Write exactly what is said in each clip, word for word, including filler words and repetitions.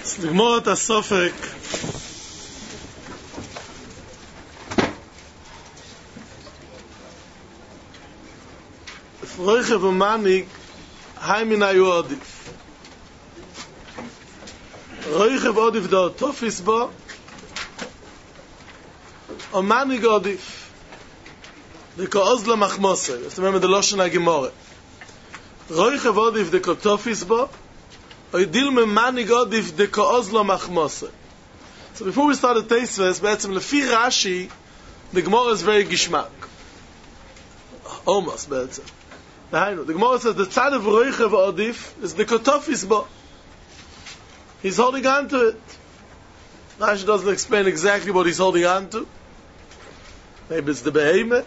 לגמור את הסופק רויכב ומניג היי מן היו עודיף רויכב עודיף דו תופיס בו או מניג עודיף דקו עוז למחמוסה זאת אומרת דלושן הגמורה רויכב עודיף דקו תופיס בו or dilme manig odif de koozlo machmose. So before we start the Teisves, בעצם לפי Rashi, the Gemara is very gishmak. Almost, בעצם. The Gemara says the tzad of Roichev odif is the kotofis bo. He's holding on to it. Rashi doesn't explain exactly what he's holding on to. Maybe it's the behemoth.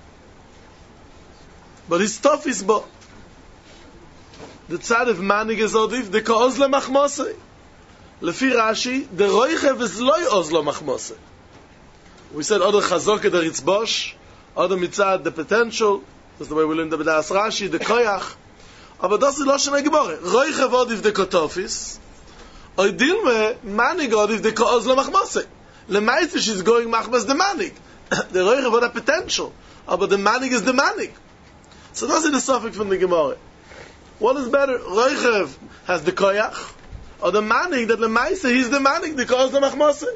But he's tofis bo. The tzad of manig is odif, the ko'oz lemachmose. Lefi Rashi, the roichev is loy oz lemachmose. We said other chazok the ritzbosh, other mitzad the potential. That's the way we learned the b'das Rashi, the koyach. Aber das ist loschen gemore. Roichev odif the kotofis, or dilme manig odif the ko'oz lemachmose. Lemaitze she's going machmas the manig. The roichev had a potential, aber the manig is the manig. So that's the suffix from the gemore. What is better? Roichev has the koyach, or the manig that the maise he's the manig that calls the machmose.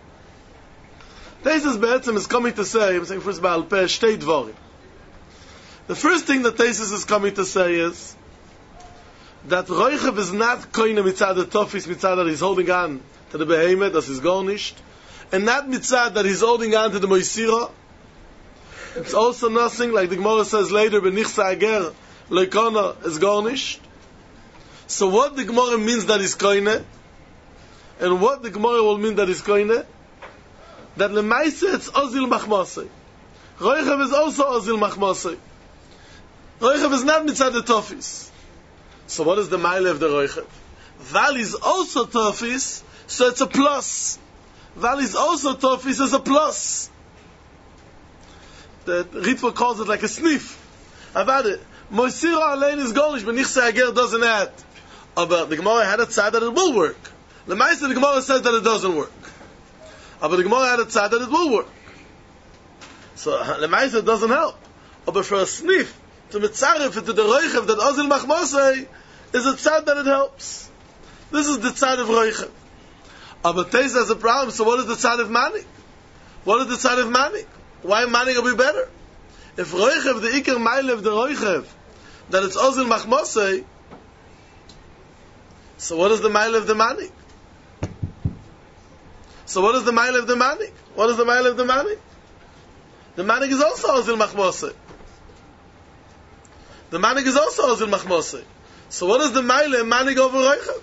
Tesis Be'etzim is coming to say, I'm saying first Baal Peh, shtei dvorim. The first thing that Tesis is coming to say is that Roichev is not koine mitzad the tofis mitzad that he's holding on to the behemoth that is garnished, and not mitzad that he's holding on to the moisira. It's also nothing like the Gemara says later, benichsa ager. Leikona is garnished. So what the Gemara means that is koine, and what the Gemara will mean that is koine, that lemaise it's ozil machmase. Roichev is also ozil machmase. Roichev is not mitzad the tofis. So what is the mile of the Roichev? Val is also tofis, so it's a plus. Val is also tofis is a plus. The Ritva calls it like a sniff. About it. Moisira Alein is garnish, but Nichsa Ager doesn't add. But the Gemara had a tzad that it will work. The Maisa, the Gemara says that it doesn't work. But the Gemara had a tzad that it will work. So the Maisa doesn't help. But for a sniff, to mitzaref it to the Roichev, that Ozil Machmosei, is a tzad that it helps. This is the tzad of Roichev. But Teis has a problem, so what is the tzad of Manik? What is the tzad of Manik? Why Manik will be better? If Roichev, the Iker Meile of the Roichev, that it's Ozil Machmosei, so what is the Meile of the Manik? So what is the Meile of the Manik? What is the Meile of the Manik? The Manik is also Ozil Machmosei. The Manik is also Ozil Machmosei. So what is the Meile of Manik over Roichev?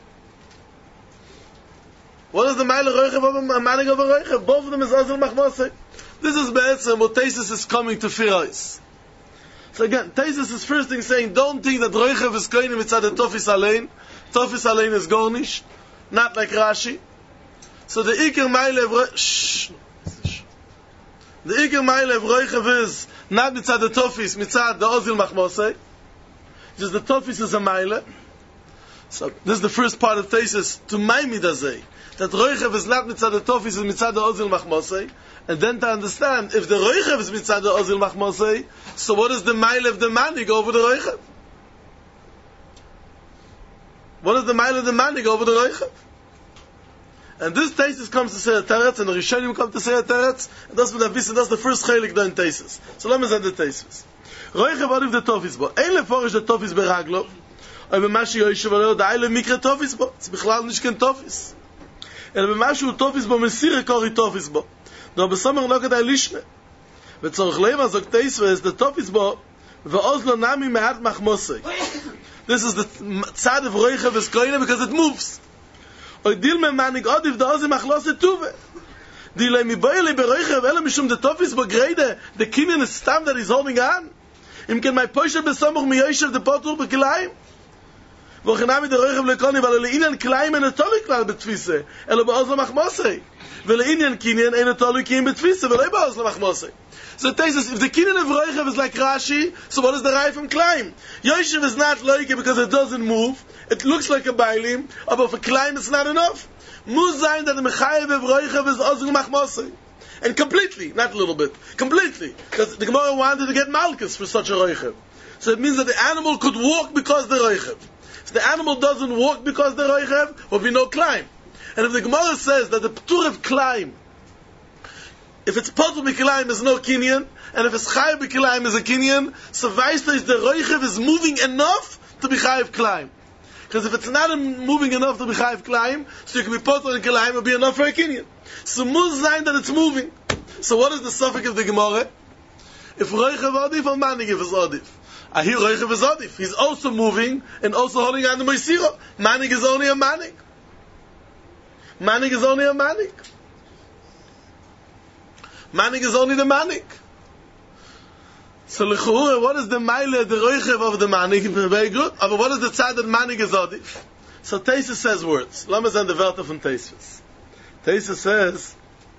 What is the Meile of Roichev over Manik over Roichev? Both of them is Ozil Machmosei. This is Be'etzem what Tesis is coming to Firais. So again, Tesis is first thing saying, don't think that Roichev is koine mitzad the Tofis Alein. Tofis Alein is garnish, not like Rashi. So the Iker Meile of Roichev, the Iker Meile of Roichev is not mitzad the Tofis, mitzad the Ozil Machmosei. Just the Tofis is a Meile. So this is the first part of Tesis to Maimidazei, that Roichev is not mitzad the Tofis, is mitzad the Ozil Machmosei. And then to understand, if the Roichev is mitzad the Ozil Machmosei, so what is the mile of the manig over the Roichev? What is the mile of the manig over the Roichev? And this Tesis comes to say a teretz, and the Rishonim come to say a teretz, and that's what I've that's the first chelik done Tesis. So let me say the Tesis. Roichev arif the Tofis bo. Ein leforish the Tofis beraglo, or b'mashi yoishev aleo da'ai lemikre Tofis bo. It's bichlal nish ken Tofis. Ela b'mashu Tofis bo mesire kori Tofis bo. No, but some are not going to listen. But so Chleva sagt Teisves, the Tofis bo, ve'ozlo nami me'at machmosei. This is the tzad of Roichev is koine because it moves. Oy dil me manig odif da ozi machlose tuve. Dilei mi boyeli beroichev ele mishum the Tofis bo grede, the kinyan is stam that he's holding on. Im ken my poshe besamuch mi yoishev the potur bekilayim. Vochenami the Roichev lekoni, valo leinan kilayim en etolik klal betfise, elo be'ozlo machmosei. Ve'le'inyan kinyan ein tolu kiyim betfisa ve'lei ba'os lemachmosei. So it tells us, if the kinyan of Roichev is like Rashi, so what is the Rai from Klein? Yoshev is not loike because it doesn't move, It looks like a bailim, but for climb it's not enough. Muss sein that the mechayev roichev is ozug machmosei. And completely, not a little bit, completely. Because the Gemara wanted to get malchus for such a roichev. So it means that the animal could walk because the roichev. If the animal doesn't walk because the roichev, there will be no climb. And if the Gemara says that the ptur of climb, if it's potul b'kilayim is no kinyan, and if it's chayiv b'kilayim is a kinyan, so vaistais the roichev is moving enough to be chayiv climb. Because if it's not moving enough to be chayiv climb, so you can be potul in kilayim, it will be enough for a kinyan. So must sign that it's moving. So what is the suffix of the Gemara? If roichev adif or manig if it's adif? I hear roichev is adif. He's also moving and also holding on the moisiro. Manig is only a manig. Manig is only a manig. Manig is only the manig. So l'chura, what is the maile, the roichev of the manig? Very good. But what is the tzad that manig is adif? So Teisus says words. Lamas and the Wörter von Teisus. Teisus says,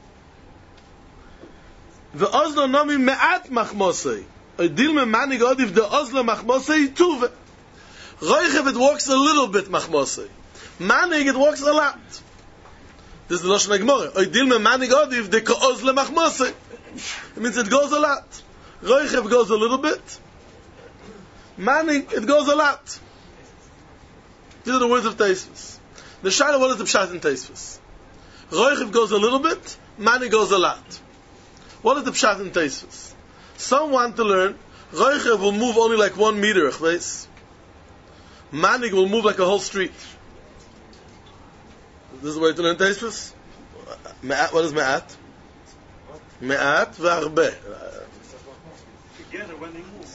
"Ve'ozlo nomi me'at machmosei." Oidil me manig adif the ozlo machmosei tuve. Roichev it walks a little bit machmosei. Manig it walks a lot. This is the Lashon HaGemara. Oidil me manig adif the ozlo machmosei. It means it goes a lot. Roichev goes a little bit. Manig, it goes a lot. These are the words of Teisus. The Shaila, what is the Pshat in Teisus? Roichev goes a little bit, Manig goes a lot. What is the Pshat in Teisus? Some want to learn, Roichev will move only like one meter, Manig will move like a whole street. This is the way to learn Teisus? What is Me'at? Me'at ve'arbe. Together when they move.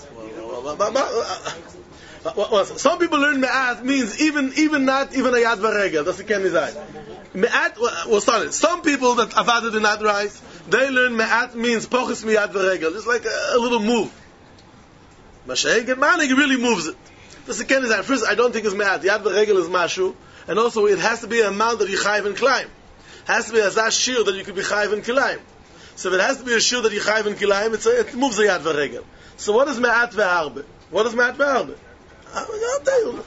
Some people learn me'at means even even not even a yad v'regel. That's the kenizai. Me'at, we'll start it. Some people that avada do not rise, they learn me'at means pochus miyad v'regel. It's like a, a little move. Mashiach and Manig really moves it. That's the kenizai. First, I don't think it's me'at. Yad v'regel is mashu, and also it has to be an amount that you chayiv and climb. It has to be a zah shir that you could be chayiv and climb. So if it has to be a shir that you chayiv and kilayim, it's a, it moves a yad v'regel. So what is me'at ve'arbe? What is me'at ve'arbe? I'll tell you.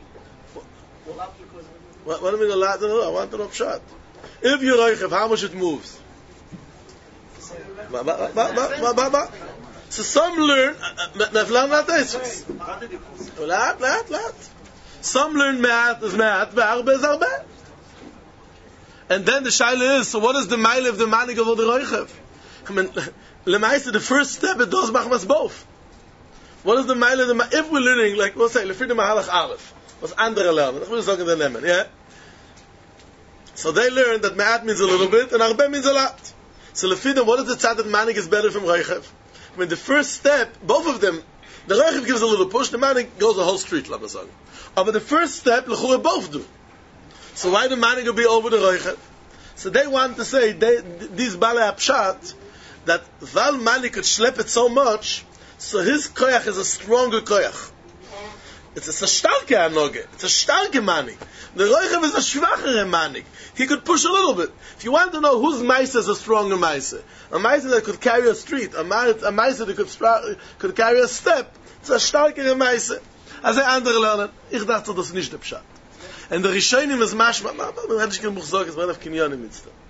What, what do you mean a lot? No, I want to know pshat. If you're roichev, how much it moves? Ba, ba, ba, ba, ba, ba. So some learn, neflan not this. Lat, lat, lat. Some learn me'at is me'at, ve'arbe is arbe. And then the shaila is, so what is the mile of the manig of the roichev? I mean, lemaisa, the first step, it does machmas both. What is the mile of the manig? If we're learning, like, we'll say, lefid mahalach aleph, was andere lernen, ich will sagen den nehmen, yeah? So they learn that me'at means a little bit, and arbe means a lot. So lefid, what is the tzad that manig is better from roichev? I mean, the first step, both of them, the roichev gives a little push, the manig goes a whole street, let me say. But the first step, l'chura both do. So why the manig will be over the roichev? So they want to say, they, these balei apshat, that Val Manik could schlep it so much, so his koyach is a stronger koyach. It's a starke anoge. It's a starke manik. The roichev is a schwachere manik. He could push a little bit. If you want to know whose maisa is a stronger maisa, a maisa that could carry a street, a maisa that could, stra- could carry a step, it's a starkere maisa. As I andere lernen, ich dachte, das ist nicht der Pshat. And the Rishonim is mashma, man hat sich kein Buch sagen, es war auf Kinyonim mit dem.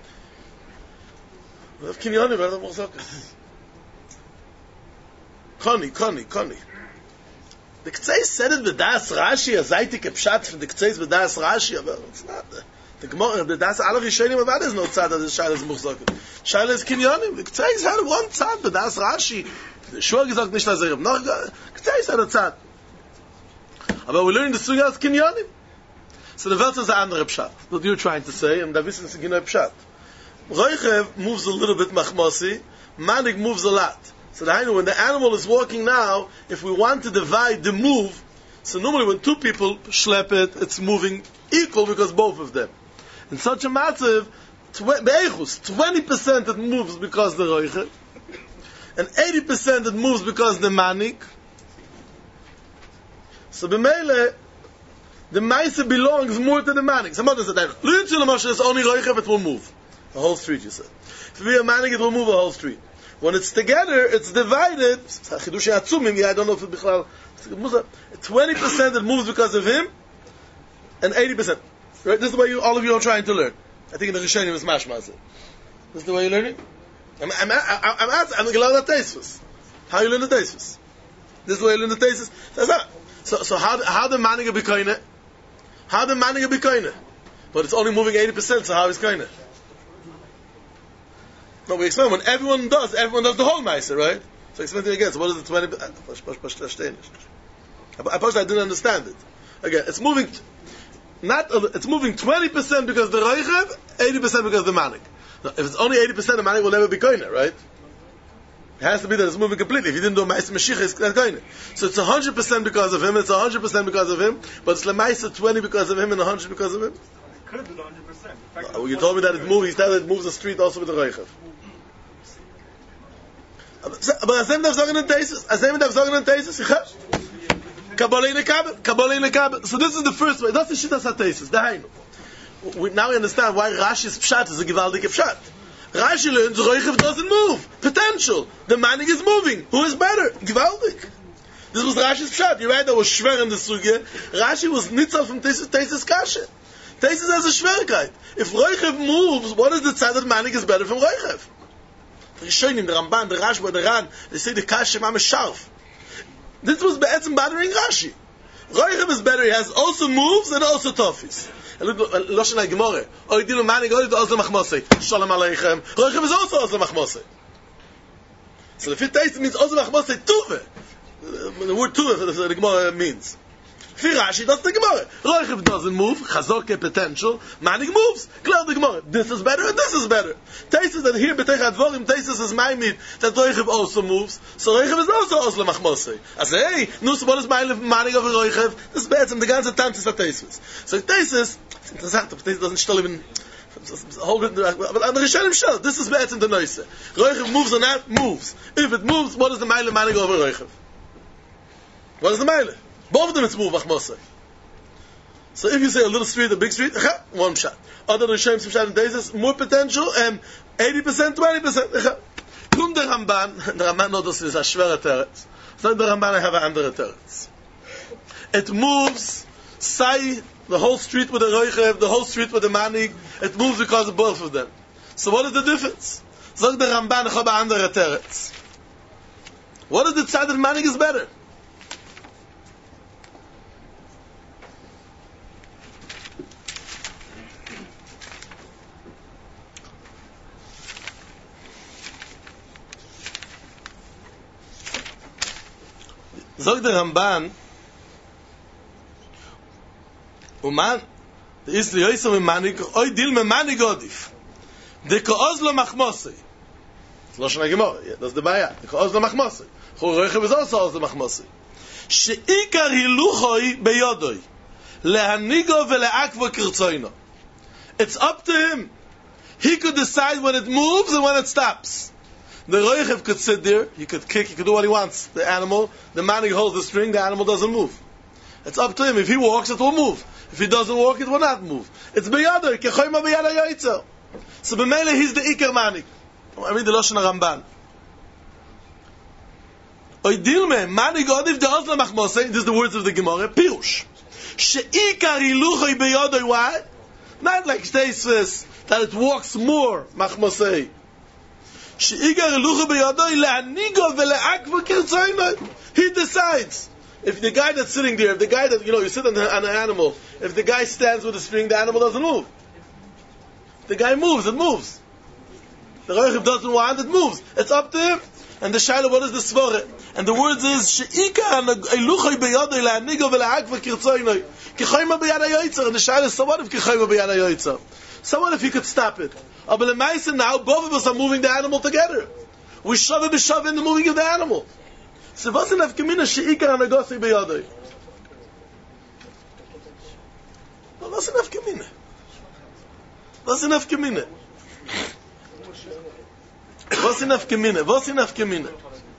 Auf Kinyonim, man hat Buch sagen. Koni, Koni, Koni. The K'tzei said it with Das Rashi, a Zaytik Pshat from the K'tzei with Das Rashi, but it's not. The Gemara, the Das, alle Rishonim, but that is no tzad, that is Shailas Buch sagen. Shailas is Kinyonim. The K'tzei had one tzad, but Das Rashi. The Shua gesagt nicht, dass er noch, K'tzei had a tzad. But we learn the Sugya as Kinyonim. So the verse is the andere pshat. What you're trying to say, and the wissen is genau pshat. Roichev moves a little bit machmosi, manig moves a lot. So the when the animal is walking now, if we want to divide the move, so normally when two people schlep it, it's moving equal because both of them. In such a matzav, twenty percent it moves because the roichev, and eighty percent it moves because the manig. So b'meile, the Maisa belongs more to the manig. Some others said, Lu'itzu l'moshe is only roichev, it will move. A whole street, you said. If we have manig, it will move a whole street. When it's together, it's divided. I don't know if it bichlal. twenty percent it moves because of him, and eighty percent. Right? This is the way you, all of you are trying to learn. I think in the Rishonim is mashma. This is the way you're learning. I'm I'm I'm I'm asking. I'm going to learn the Tosfos. How you learn the Tosfos? This is the way you learn the Tosfos. So so how how the maniga be koine? How the maniga be koine? But it's only moving eighty percent. So how is koine? No, we explain when everyone does. Everyone does the whole meiser, right? So explain it again. So what is the twenty? I I didn't understand it. Again, it's moving. Not it's moving twenty percent because the roichev, eighty percent because the manik. Now, if it's only eighty percent, the manik will never be koine, right? It has to be that it's moving completely. If you didn't do a ma'aser mashiach, it's not koine. So it's a hundred percent because of him. It's a hundred percent because of him. But it's lemaisa twenty because of him and a hundred because of him. It could have been one hundred percent. Oh, you told me that it moves. You said it moves the street also with the roichev. But Hashem Dav Zogan and Teisus. Hashem Dav Zogan and Teisus. Kabbalah in the Kabbalah. Kabbalah in the Kabbalah. So this is the first way. That's the Shittas HaTeisus. Dahainu. Now we understand why Rashi's Pshat is a Givaldik Pshat. Rashi learns Roichev doesn't move. Potential. The manik is moving. Who is better? Givaldik. This was Rashi's Pshat. You're right, that was Shver in the Sugya. Rashi was Nitzal from Teisus, Teisus Kasha. Teisus has a Shverkeit. If Roichev moves, what is the tzad that manik is better from Roichev? The Rishonim, the Ramban, the Rashba, the Ran, they say the Kasha Mam is sharp. This was be'etzim bothering Rashi. Roichev is better. He has also moves and also tofis. Loshen HaGemorah. Oy dilu manik, oy dilu also machmosei. Shalom aleichem. Roichev is also also machmosei. So the fifth taste means also machmosei tuve. The word tuve, the Gemara means. For Rashi, that's the Gemara. Roichev doesn't move. Chazorke potential. Manik moves. Clear the Gemara. This is better and this is better. Taisus that here betech advorim. Taisus is ma'amid that Roichev also moves. So Roichev is also also machmosei. I say, hey, nu so what is manik over Roichev? This is better. The ganze Tantis of Taisus. So Taisus, it's interessant. Taisus doesn't still even hold it. But on the Rishonim shell, this is better than the noise. Roichev moves or not moves. If it moves, what is the ma'ile manik over Roichev? What is the ma'ile? Both of them it's move achmosei. So if you say a little street, a big street, one shot. Other Rishonim some shot in Teisus, more potential, and eighty percent, twenty percent. Kum the Ramban, the Ramban knows this is a schwerer teretz. So the Ramban I have an andere teretz. It moves, say, the whole street with the roichev, the whole street with the manik, it moves because of both of them. So what is the difference? So the Ramban I have an andere teretz. What is the tzad that manik is better? Zog der Ramban, Uman, the is the Yosef in Manik, Oy dil me Manik Odif. De ko'oz lo machmosei. It's Loshen HaGemorah. That's the Baya. De ko'oz lo machmosei. Chol Roichev is also oz lo machmosei. She'ikar hiluchoi beyodoi. Lehanigo vele'akvo kirtzoino. It's up to him. He could decide when it moves and when it stops. The Roichev could sit there, he could kick, he could do what he wants. The animal, the man who holds the string, the animal doesn't move. It's up to him. If he walks, it will move. If he doesn't walk, it will not move. It's beyadar, kechoyma beyada yoytzer. So b'meile, he's the Iker Manik. I mean the Loshen HaRamban. Oidilme, Manik Odif de Ozla Machmosei, this is the words of the Gemara, Pirush. She'ikar hiluchoi beyodoi, why? Not like Teisus, that it walks more, Machmosei. He decides. If the guy that's sitting there, if the guy that, you know, you sit on, the, on an animal, if the guy stands with a string, the animal doesn't move. If the guy moves, it moves. The Roichev doesn't want, it moves. It's up to him. And the Shaila, what is the Svore? And the words is, She'ika eluchoi beyodoi la'anigo v'la'akva kirtzoinoi. Kichoyma b'yad ha'yoytzer. And the Shaila is, so what if kichoyma b'yad ha'yoytzer? So what if he could stop it? Oh, but the now, both of us are moving the animal together. We shove it, shove in the moving of the animal. So what's enough kamina she'ikar ha'nagosi beyodoi? Well, what's enough kamina? What's enough kamina? What's enough kamina? What's enough kamina?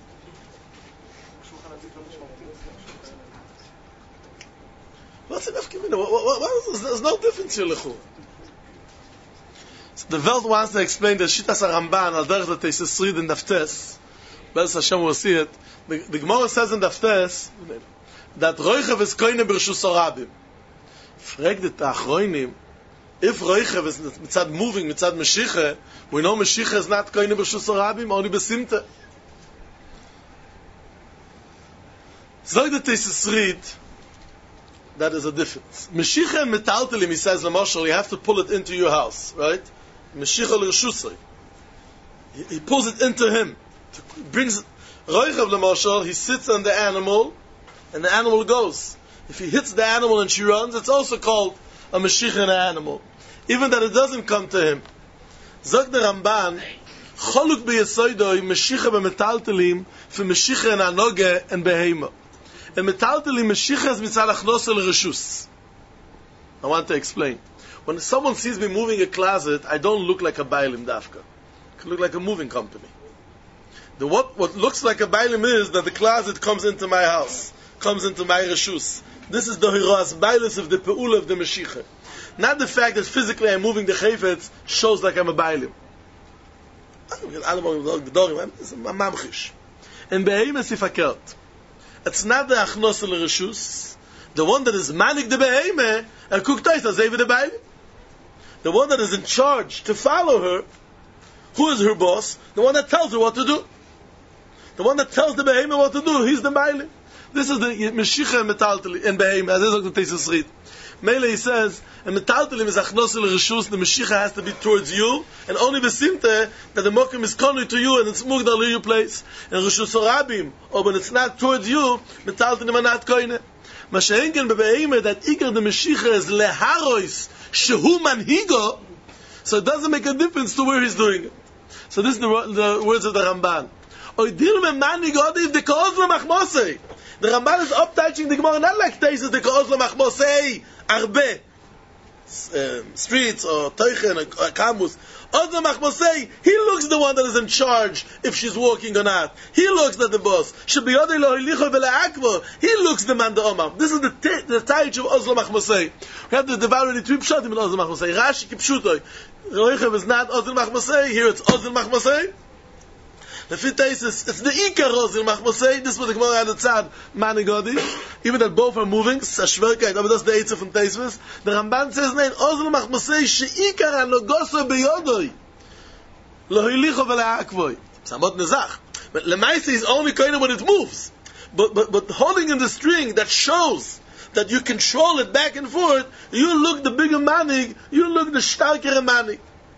What's enough kamina? What, what, what, there's no difference here, Lechu. So the Welt wants to explain the Shittas HaRamban al derech the Teisus Rid in Daftes. Be'ez Hashem will see it. The, the Gemara says in Daftes that Roichev is koine b'rshus Rabim. Fragt the Achroinim, if Roichev is mitzad moving, mitzad Meshicha, we know Meshicha is not koine b'shus harabim, only b'simta. Zog the Tesis read, that is a difference. Meshicha and metaltelim, he says, Lamashal, you have to pull it into your house, right? Meshicha l'reshusay. He, he pulls it into him. He brings Roichev Lamashal, he sits on the animal, and the animal goes. If he hits the animal and she runs, it's also called a Meshicha in an animal. Even that it doesn't come to him. Zog the Ramban, Choluk be'yesoidoi, Meshicha be'metaltelim, for Meshicha in anoge and behema. And metaltelim Meshicha is mitzad achnos el reshus. I want to explain. When someone sees me moving a closet, I don't look like a bailim dafka. I look like a moving company. The what, what looks like a bailim is that the closet comes into my house, comes into my reshus. This is the hiras bailis of the pe'ula of the Meshicha. Not the fact that physically I'm moving the chayfetz shows like I'm a bailim. And behemoth ifakert. It's not the achnos el reshus. The one that is manik the behemoth, and kuktais as the bailim. The one that is in charge to follow her, who is her boss? The one that tells her what to do. The one that tells the behemoth what to do, he's the bailim. This is the Meshicha and metaltelim and behemoth. As is the Tesis read. Mele he says, and metaltelim is achnos el reshus. The Meshicha has to be towards you, and only besimte that the mokim is konu to you and it's mugdal to your place. And reshus harabim, or when it's not towards you, metaltelim are not koine. Masha'enken bebehemoth that ikar the Meshicha is leharois shehu manhigo. So it doesn't make a difference to where he's doing it. So this is the, the words of the Ramban. Oidir me manhigo if the koz lemachmosei. The Ramban is uptouching the Gemara, not like Tesis, the Ka'oz l'machmosei, arbe, um, streets, or teichen, or kamus. Oz l'machmosei, he looks the one that is in charge, if she's walking or not. He looks at the boss. Shebiyodei lo hilicho v'le'akvo, he looks the man the omam. This is the t- the taich of Oz l'machmosei. We have to devour the three pshatim in Oz l'machmosei. Rashi kipshutoi. Roichev is not Oz l'machmosei, here it's Oz l'machmosei. The fifth is, it's the Ikar Ozil Machmosei. This was the Gemara on the Tzad, Manigodi. Even that both are moving, it's a Shverkeit, but that's the Eitzah from Teisves. The Ramban says, nein, Ozil Machmosei, she'ikar ha'nogoso beyodoi. Lo hilicho v'le'akvoi. Samot nezach. But Lemaisi is only kind of when it moves. But, but, but holding in the string that shows that you control it back and forth, you look the bigger manig, you look the starkere manig.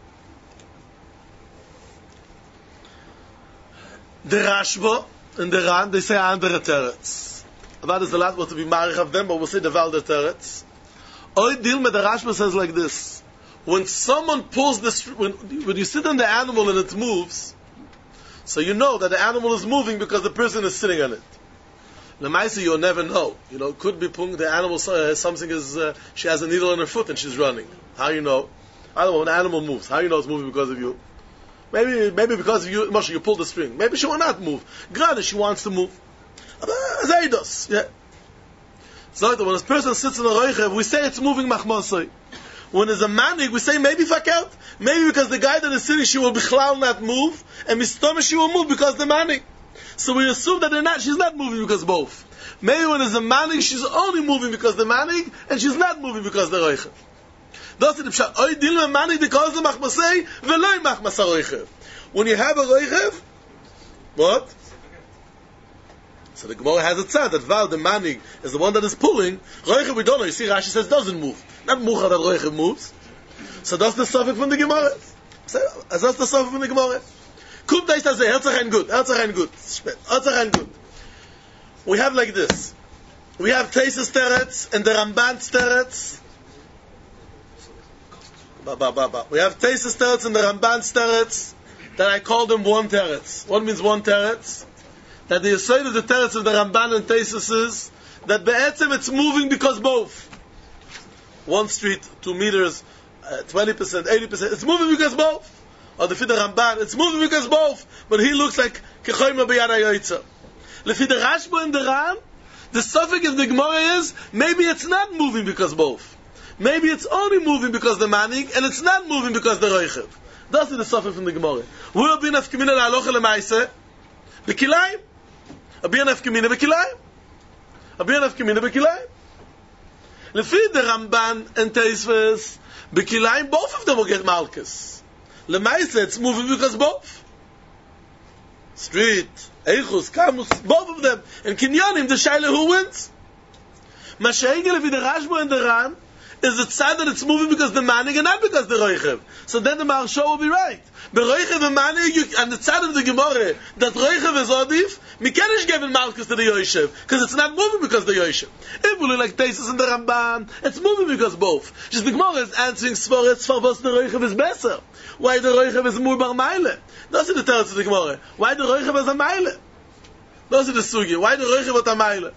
The Rashba and the Ran, they say andere teretz. That is the last word to be marich of them, but we'll say the Valder teretz. Oy Dilma, the Rashba says like this. When someone pulls this, when, when you sit on the animal and it moves, so you know that the animal is moving because the person is sitting on it. Lemaisa, you'll never know. You know, could be pulling the animal, uh, something is, uh, she has a needle in her foot and she's running. How you know? I don't know, when the animal moves, how you know it's moving because of you? Maybe, maybe because of you, Moshe, you pull the string. Maybe she will not move. Grade, she wants to move. Zaydos, yeah. So when this person sits in a roichev, we say it's moving machmosoi. When there's a manig, we say maybe fakelt. Maybe because the guy that is sitting, she will bichlal not move, and mistoma she will move because the manig. So we assume that they're not, she's not moving because both. Maybe when there's a manig, she's only moving because the manig, and she's not moving because the roichev. Das ist the pshat. Oy dilma mani de koz machmasei veloy machmasa roichev. When you have a roichev, what? So the Gemara has a tzad that Val the manig is the one that is pulling. Roichev we don't know. You see, Rashi says doesn't move. Not mucha that roichev moves. So that's the suffix from the Gemara. So that's the suffix from the Gemara. Kum da ist das herzach ein gut. Herzach ein gut. Herzach ein gut. We have like this. We have Tesis teretz and the Ramban teretz. Ba, ba, ba, ba. We have Tesis teretz and the Ramban teretz that I call them one teretz. One means one teretz. That the aside of the teretz of the Ramban and Tesis is that be'etzem it's moving because both. One street, two meters, uh, twenty percent, eighty percent. It's moving because both. Or the Fidder Ramban, it's moving because both. But he looks like kechoyma b'yad hayoytza. Lefi the Rashba and the Ran, the suffix of the Gemara is maybe it's not moving because both. Maybe it's only moving because the manig, and it's not moving because the roichev. That's the suffix from the Gemara. Where be nafkamina la'alocha lemaise? Bekilayim. A be nafkamina bekilayim. A be nafkamina bekilayim. Lefi the Ramban and Tosfos, Bekilayim, both of them will get Malkus. Lemaisa, it's moving because both. Street, Eichus, Kamus, both of them. And Kinyonim, the Shaila, who wins? Mashiach Lefi the Rashba and the Ran is the tzad that it's moving because the manig and not because the roichev. So then the Maharsha will be right. The roichev and manig, and the tzad of the Gemara, that roichev is odif, mikenish given malchus to the Yoshev, because it's not moving because the Yoshev. If we look like Tosfos and the Ramban, it's moving because both. Just the Gemara is answering Svaretz Farvos the roichev is better. Why the roichev is more bar meile? That's the teretz of the Gemara. Why the roichev is a meile? That's the sugi. Why the roichev is a meile?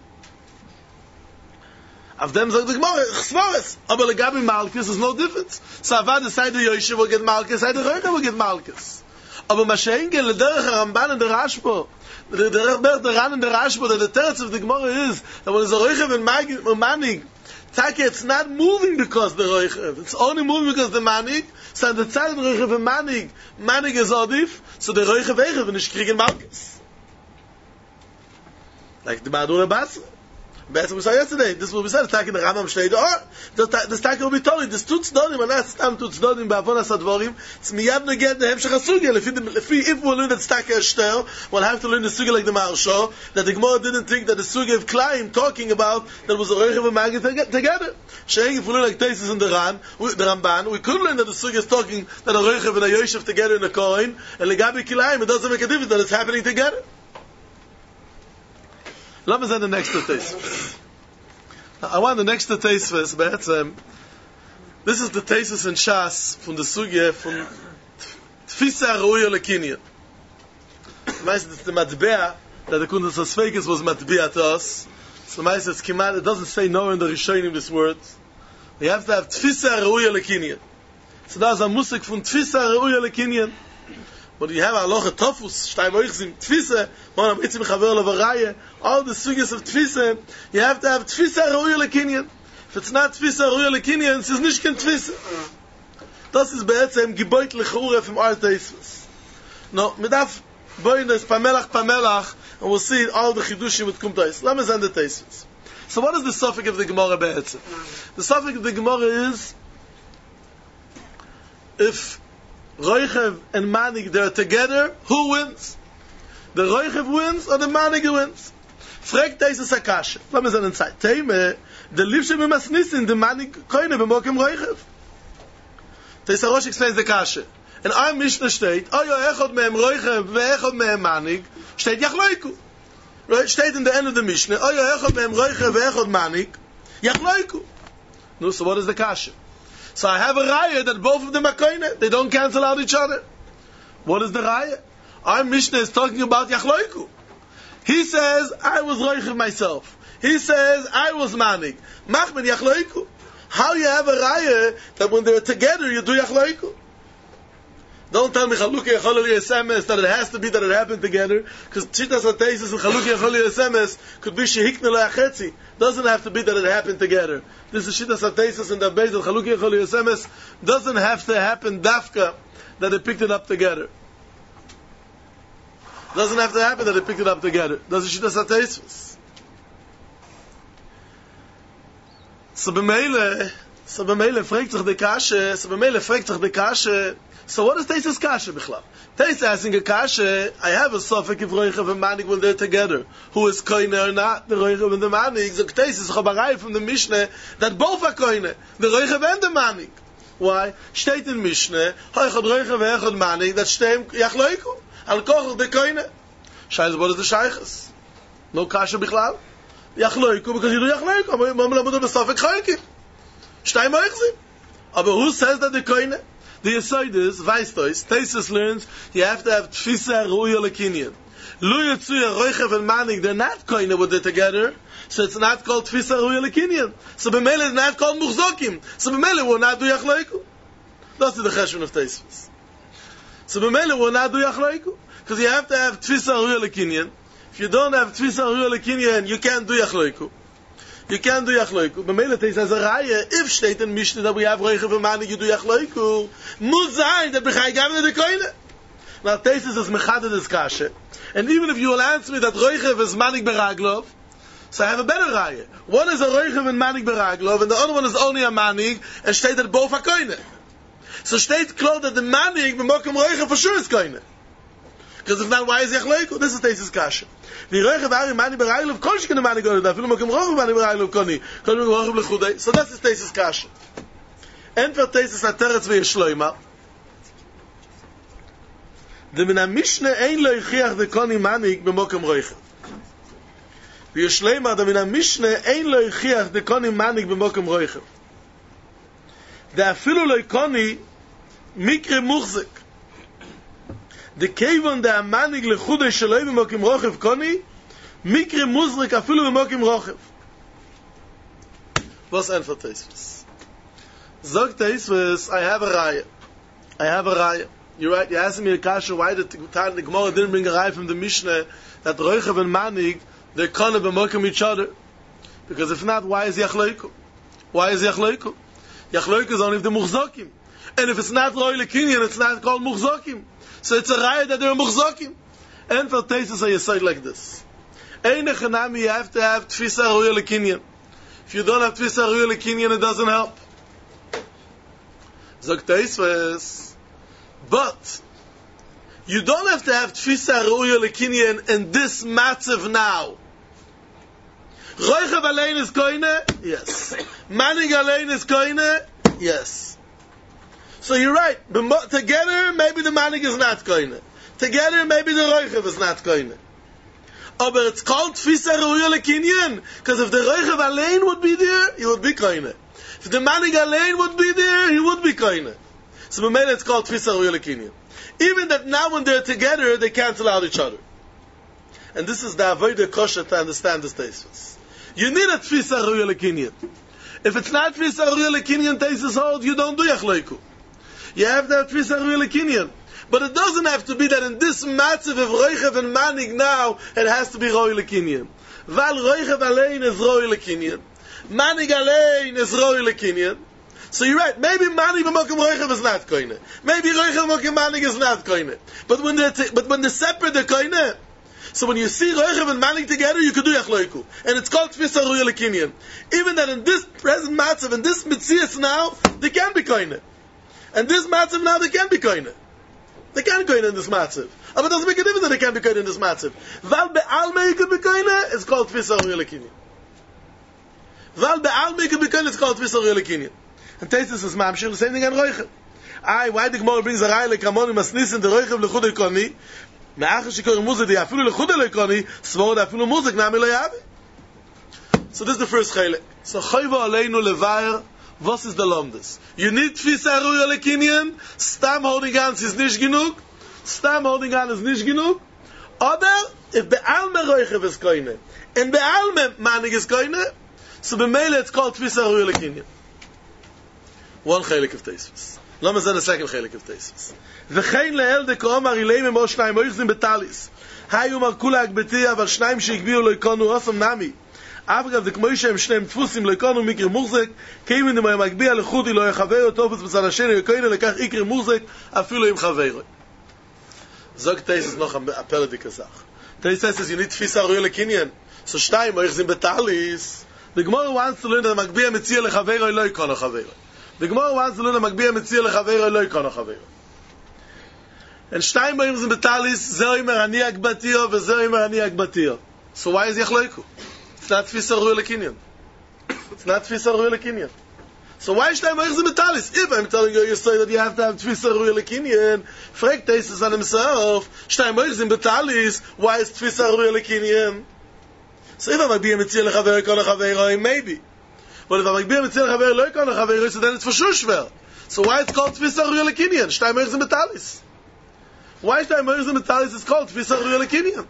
Of them sagt the Gemara, Chsvares. Aber legabi Malkus is no difference. So Avad the side of Yoshev will get Malkus, side of Roichev will get Malkus. Aber Mashengen, le derech Ramban and the Rashba, the derech the Ran and the Rashba, that the teretz of the Gemara is, that when it's a Roichev and Manig, Taki, it's not moving because the Roichev. It's only moving because the Manig. So on the side of the Roichev and Manig, Manig is Odif, so the Roichev Eichev, and it's kriegen Malkus. Like the Madura Basra. That's what we saw yesterday. This is what we said. It's talking the Rambam Shnei Dor. This talking will be told. This tutz dodim, and that's tam tutz dodim ba'avonas advarim. It's miyad neged the hemshech hasugya. If we learn that it's talking a shter, we'll have to learn the sugya like the Maharsha, that the Gemara didn't think that the sugya of Klaim talking about that was a roichev and magid together. Shaying if we learn like Tosfos and the Ran, the Ramban, we could learn that the sugya is talking that a roichev and a Yoshev together in a coin, and legabi Klaim, it doesn't make a difference that it's happening together. Let me say the next to Tosfos. I want the next to Tosfos, but um, this is the Tosfos in Shas from the Sugya from Tfisa Ruya Lekinyan. Meist it's the Matbea that the Kundas Asfekis was Matbea to us. So meist it's Kimat, it doesn't say no in the Rishonim this word. You have to have Tfisa Ruya Lekinyan. So that's a musik from Tfisa Ruya Lekinyan. But you have Aloha Tofus, Shtayim Oichzim, Tfisa, Mon HaMitzim Chaver Levaraya, all the sugyas of Tfisa, you have to have Tfisa Ruya Lekinyan. If it's not Tfisa Ruya Lekinyan, it's nicht kein Tfisa. Das ist be'etzem Geboit Lechura from our Tosfos. No, midaf Boines Pamelach Pamelach, and we'll see all the Chidushim with Kumtais. Let me send the Tosfos. So what is the suffix of the Gemara be'etzem? The suffix of the Gemara is, if Roichev and Manig, they're together, who wins? The Roichev wins or the Manig wins? Fragt Tosfos Akasha. Let me say inside. Teime, the Livshe B'masnisin, the Manig koine b'mokem Roichev. Tosfos Rosh explains the Kasha. And our Mishnah state, oh yo, echod mehem Roichev, ve'echod mehem Manig, state Yachloiku. Right? State in the end of the Mishnah, oh yo, echod mehem Roichev, ve'echod Manig, Yachloiku. No, so what is the Kasha? So I have a raya that both of them are koine. They don't cancel out each other. What is the raya? Our Mishnah is talking about Yachloiku. He says, I was roichev myself. He says, I was manig. Machman Yachloiku. How you have a raya that when they're together you do Yachloiku? Don't tell me Chaluki Yachol Yesemes that it has to be that it happened together, because Chitas HaTosfos and Chaluki Yachol Yesemes could be Shehikne Le'achetzi. Doesn't have to be that it happened together. This is Chitas HaTosfos and the base of Chaluki Yachol Yesemes doesn't have to happen dafka that they picked it up together. Doesn't have to happen that they picked it up together. This is Chitas HaTosfos. So b'meile, so b'meile fragt sich the Kashe, so b'meile fragt sich the Kashe. So what is Tosfos Kasha b'chlal? Tosfos asking a Kasha, I have a suffix if Roichev and Manig when they're together. Who is koine or not? The Roichev and the Manig. So Tosfos Chabarai from the Mishnah that both are koine. The Roichev and the Manig. Why? Steht in Mishnah, Hoichad Roichev and Echad Manig, that stem Yachloiku. Al kochel de koine. Shaiz, what is the Shaychus? No Kasha b'chlal? Yachloiku, because you do Yachloiku. Mom lamudu b'suffix Choykim. Shtayim Oichzim. Aber who says that the koine? The aside is, Weistois, Tosfos learns, you have to have Tfisa Ruya Lekinyan. Lu Yitzuya Roichev and Manig, they're not koine when they're together, so it's not called Tfisa Ruya Lekinyan. So b'mele it's not called Muchzokim. So b'mele will not do Yachloiku. That's the Cheshvan of Tosfos. So b'mele will not do Yachloiku. Because you have to have Tfisa Ruya Lekinyan. If you don't have Tfisa Ruya Lekinyan, you can't do Yachloiku. You can't do Yachloiku. B'meile Tosfos has a raya. If state in Mishnah that we have Roichev and Manig, you do Yachloiku. Muzayin that b'chai gavne de koine. Now Tosfos is mechaded as kasha. And even if you will answer me that Roichev is Manig beraglov, So I have a better raya. One is a roichev and manig beraglov, and the other one is only a manig, and steht that both are koine. So steht klar that the manig, b'mokum roichev, for sure is koine. Because if not, why is yachleiku? This is Teisus Kasha. The roichev ari manig beraglov, kol shikene manig koine, da filu mokum roichev manig beraglov koni, kol mokum roichev lechudei. So this is Teisus Kasha. Entfer Teisus ateretz v'yeshloima, the min ha-mishne ein lo yichiach de koni manig b'mokum roichev. V'yeshleima, the min ha-mishne ein lo yichiach de koni manig b'mokum roichev. The afilu lo koni mikre muchzik. The kevon de ha-manig lechudei sheloi b'mokum roichev koni mikre muchzik afilu b'mokum roichev. Was einfach Teisves? Zog Teisves, I have a raya. I have a raya. You're right, you asked me a kasha, why did the Gemara didn't bring a raya from the Mishnah that roichev and manig, they're kona b'mokum each other. Because if not, why is yachleiku? Why is yachleiku? Yachleiku is only if they're muchzokim. And if it's not roi lekinyan, it's not called muchzokim. So it's a raya that they're muchzokim. And for Teisves, I say like this. Ein echanami, you have to have tfisa roi lekinyan. If you don't have tfisa roi lekinyan, it doesn't help. Zog Teisves, but you don't have to have tfisa roi lekinyan in this matzav now. Roichev alein is koine? Yes. Manig alein is koine? Yes. So you're right. Together, maybe the manig is not koine. Together, maybe the roichev is not koine. Oh, but it's called tfisa roi lekinyan, because if the roichev alein would be there, he would be koine. If the manig alein would be there, he would be koine. So b'meila it's called tfisa roi lekinyan. Even that now when they're together, they cancel out each other. And this is the avodah kosher to understand this Teisves. You need a tfisa roi lekinyan. If it's not tfisa roi lekinyan, Teisves hold, you don't do yachleiku. You have to have tfisa roi lekinyan. But it doesn't have to be that in this matzav of roichev and manig now, it has to be roi lekinyan. Val roichev alein is roi lekinyan. Manig alein is roi lekinyan. So you're right. Maybe manig b'mokum roichev is not koine. Maybe roichev b'mokum manig is not koine. But when they're t- but when they're separate, they're koine. So when you see roichev and manig together, you could do yachleiku, and it's called tfisa roi lekinyan. Even that in this present matzav, in this mitzias now, they can be koine. And this matzav now, they can be koine. They can koine in this matzav. But it doesn't make a difference that they can be koine in this matzav. Val be'alme you could be koine, it's called tfisa roi lekinyan. Val be'alme you could be koine, it's called tfisa roi lekinyan. And Teisves is mamshir, the same thing on roichev. Ay, why the Gemara brings a raya lekamon and masnis in the roichev lechudei koni? Me'achar shikor muzik, the afilu lechudei lekoni, svor the afilu muzik, nami lo yavi. So this is the first chaylik. So chayva aleinu levayer, what is the lomdus? You need tfisa roi lekinyan, stam holding on is nish genug, stam holding on is nish genug, or if be'alme roichev is koine, and be'alme manig is koine, so b'meile it's called tfisa roi lekinyan. One chelik of Teisves. Lama zeh the second chelik of Teisves. V'chein le'el de ko'omar ileim emo shnayim oichzim betalis. Hayu mar kula agbeti aval shnayim sheikbiu lo ikonu osam nami. Avgav de k'moi shem shneim tfusim lo ikonu mikri murzek keimin demo yam agbiya lechudi lo yechaveyo tofus b'tzad hasheni yokoyne lekach ikri murzek afilu im chaveyo. Zog Teisves noch a peledik azach. Teisves says you need tfisa roi lekinyan. So shnayim oichzim betalis. The Gemara wants to learn that magbiya mitzia lechaveyo lo ikonu chaveyo. The Gemara wants to learn a magbiya mitzia lechaveiro lo yikon chaveiro. And shtayim ba'im zim betalis, zeh oimer ani agbatio, v'zeh oimer ani agbatio. So why is yachleiku? It's not tfisa roi lekinyan. It's not tfisa roi lekinyan. So why shtayim ba'im zim betalis? If I'm telling you, you say that you have to have tfisa roi lekinyan, frek Teisves on himself, shtayim ba'im zim betalis, why is tfisa roi lekinyan? So if I'm magbiya mitzia lechaveiro yikon chaveiro, maybe. But if I'm like being mitzvah chaver lo yikon chaver, so then it's for sure shver. So why it's called tfisa roi lekinyan? Shtayim oichzim betalis. Why shtayim oichzim betalis is called tfisa roi lekinyan?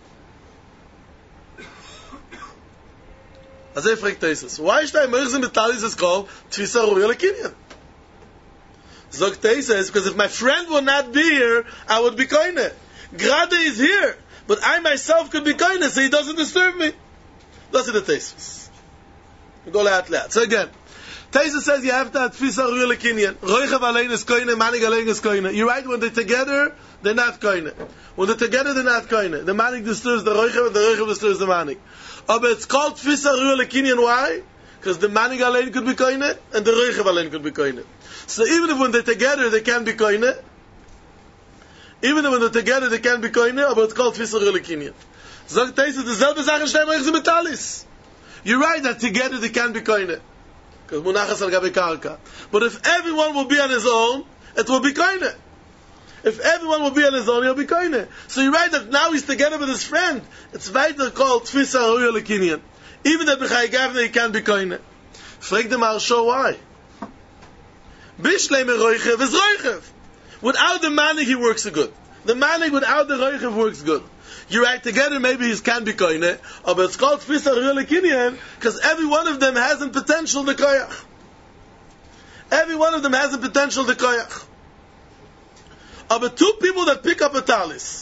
Azay frek Teisves. Why shtayim oichzim betalis is called tfisa roi lekinyan? Zog Teisves, because if my friend will not be here, I would be koine. Grade is here, but I myself could be koine, so he doesn't disturb me. That's the Teisves. Go laat laat. So again, Teisves says you have to have tfisa roi lekinyan. Roichev alein is koine, manig alein is koine. You're right, when they're together, they're not koine. When they're together, they're not koine. The manig disturbs the roichev, and the roichev disturbs the manig. But it's called Tfisa Ruya Lekinyan. Why? Because the Manig Alein could be koine, and the Reichev Alein could be koine. So even if when they're together, they can be koine. Even if when they're together, they can be koine, but it's called Tfisa Ruya Lekinyan. Zog Teisus, the selbe Sache Shteim Reichs Metalis. You're right that together they can be koine. Because Munachas Al Gabi Karka. But if everyone will be on his own, it will be koine. If everyone will be on his own, he'll be koine. So you're right that now he's together with his friend. It's weiter called Tfisa Ruya Lekinyan. Even that B'chai Gavne, he can be koine. Frag them I'll show why. Bishlei me Roichev is Roichev. Without the manig, he works good. The manig without the Roichev works good. You right together, maybe he can be koine, but it's called Tfisa Ruya Lekinyan because every one of them has a potential the koyach. Every one of them has a potential the koyach. But two people that pick up a talis.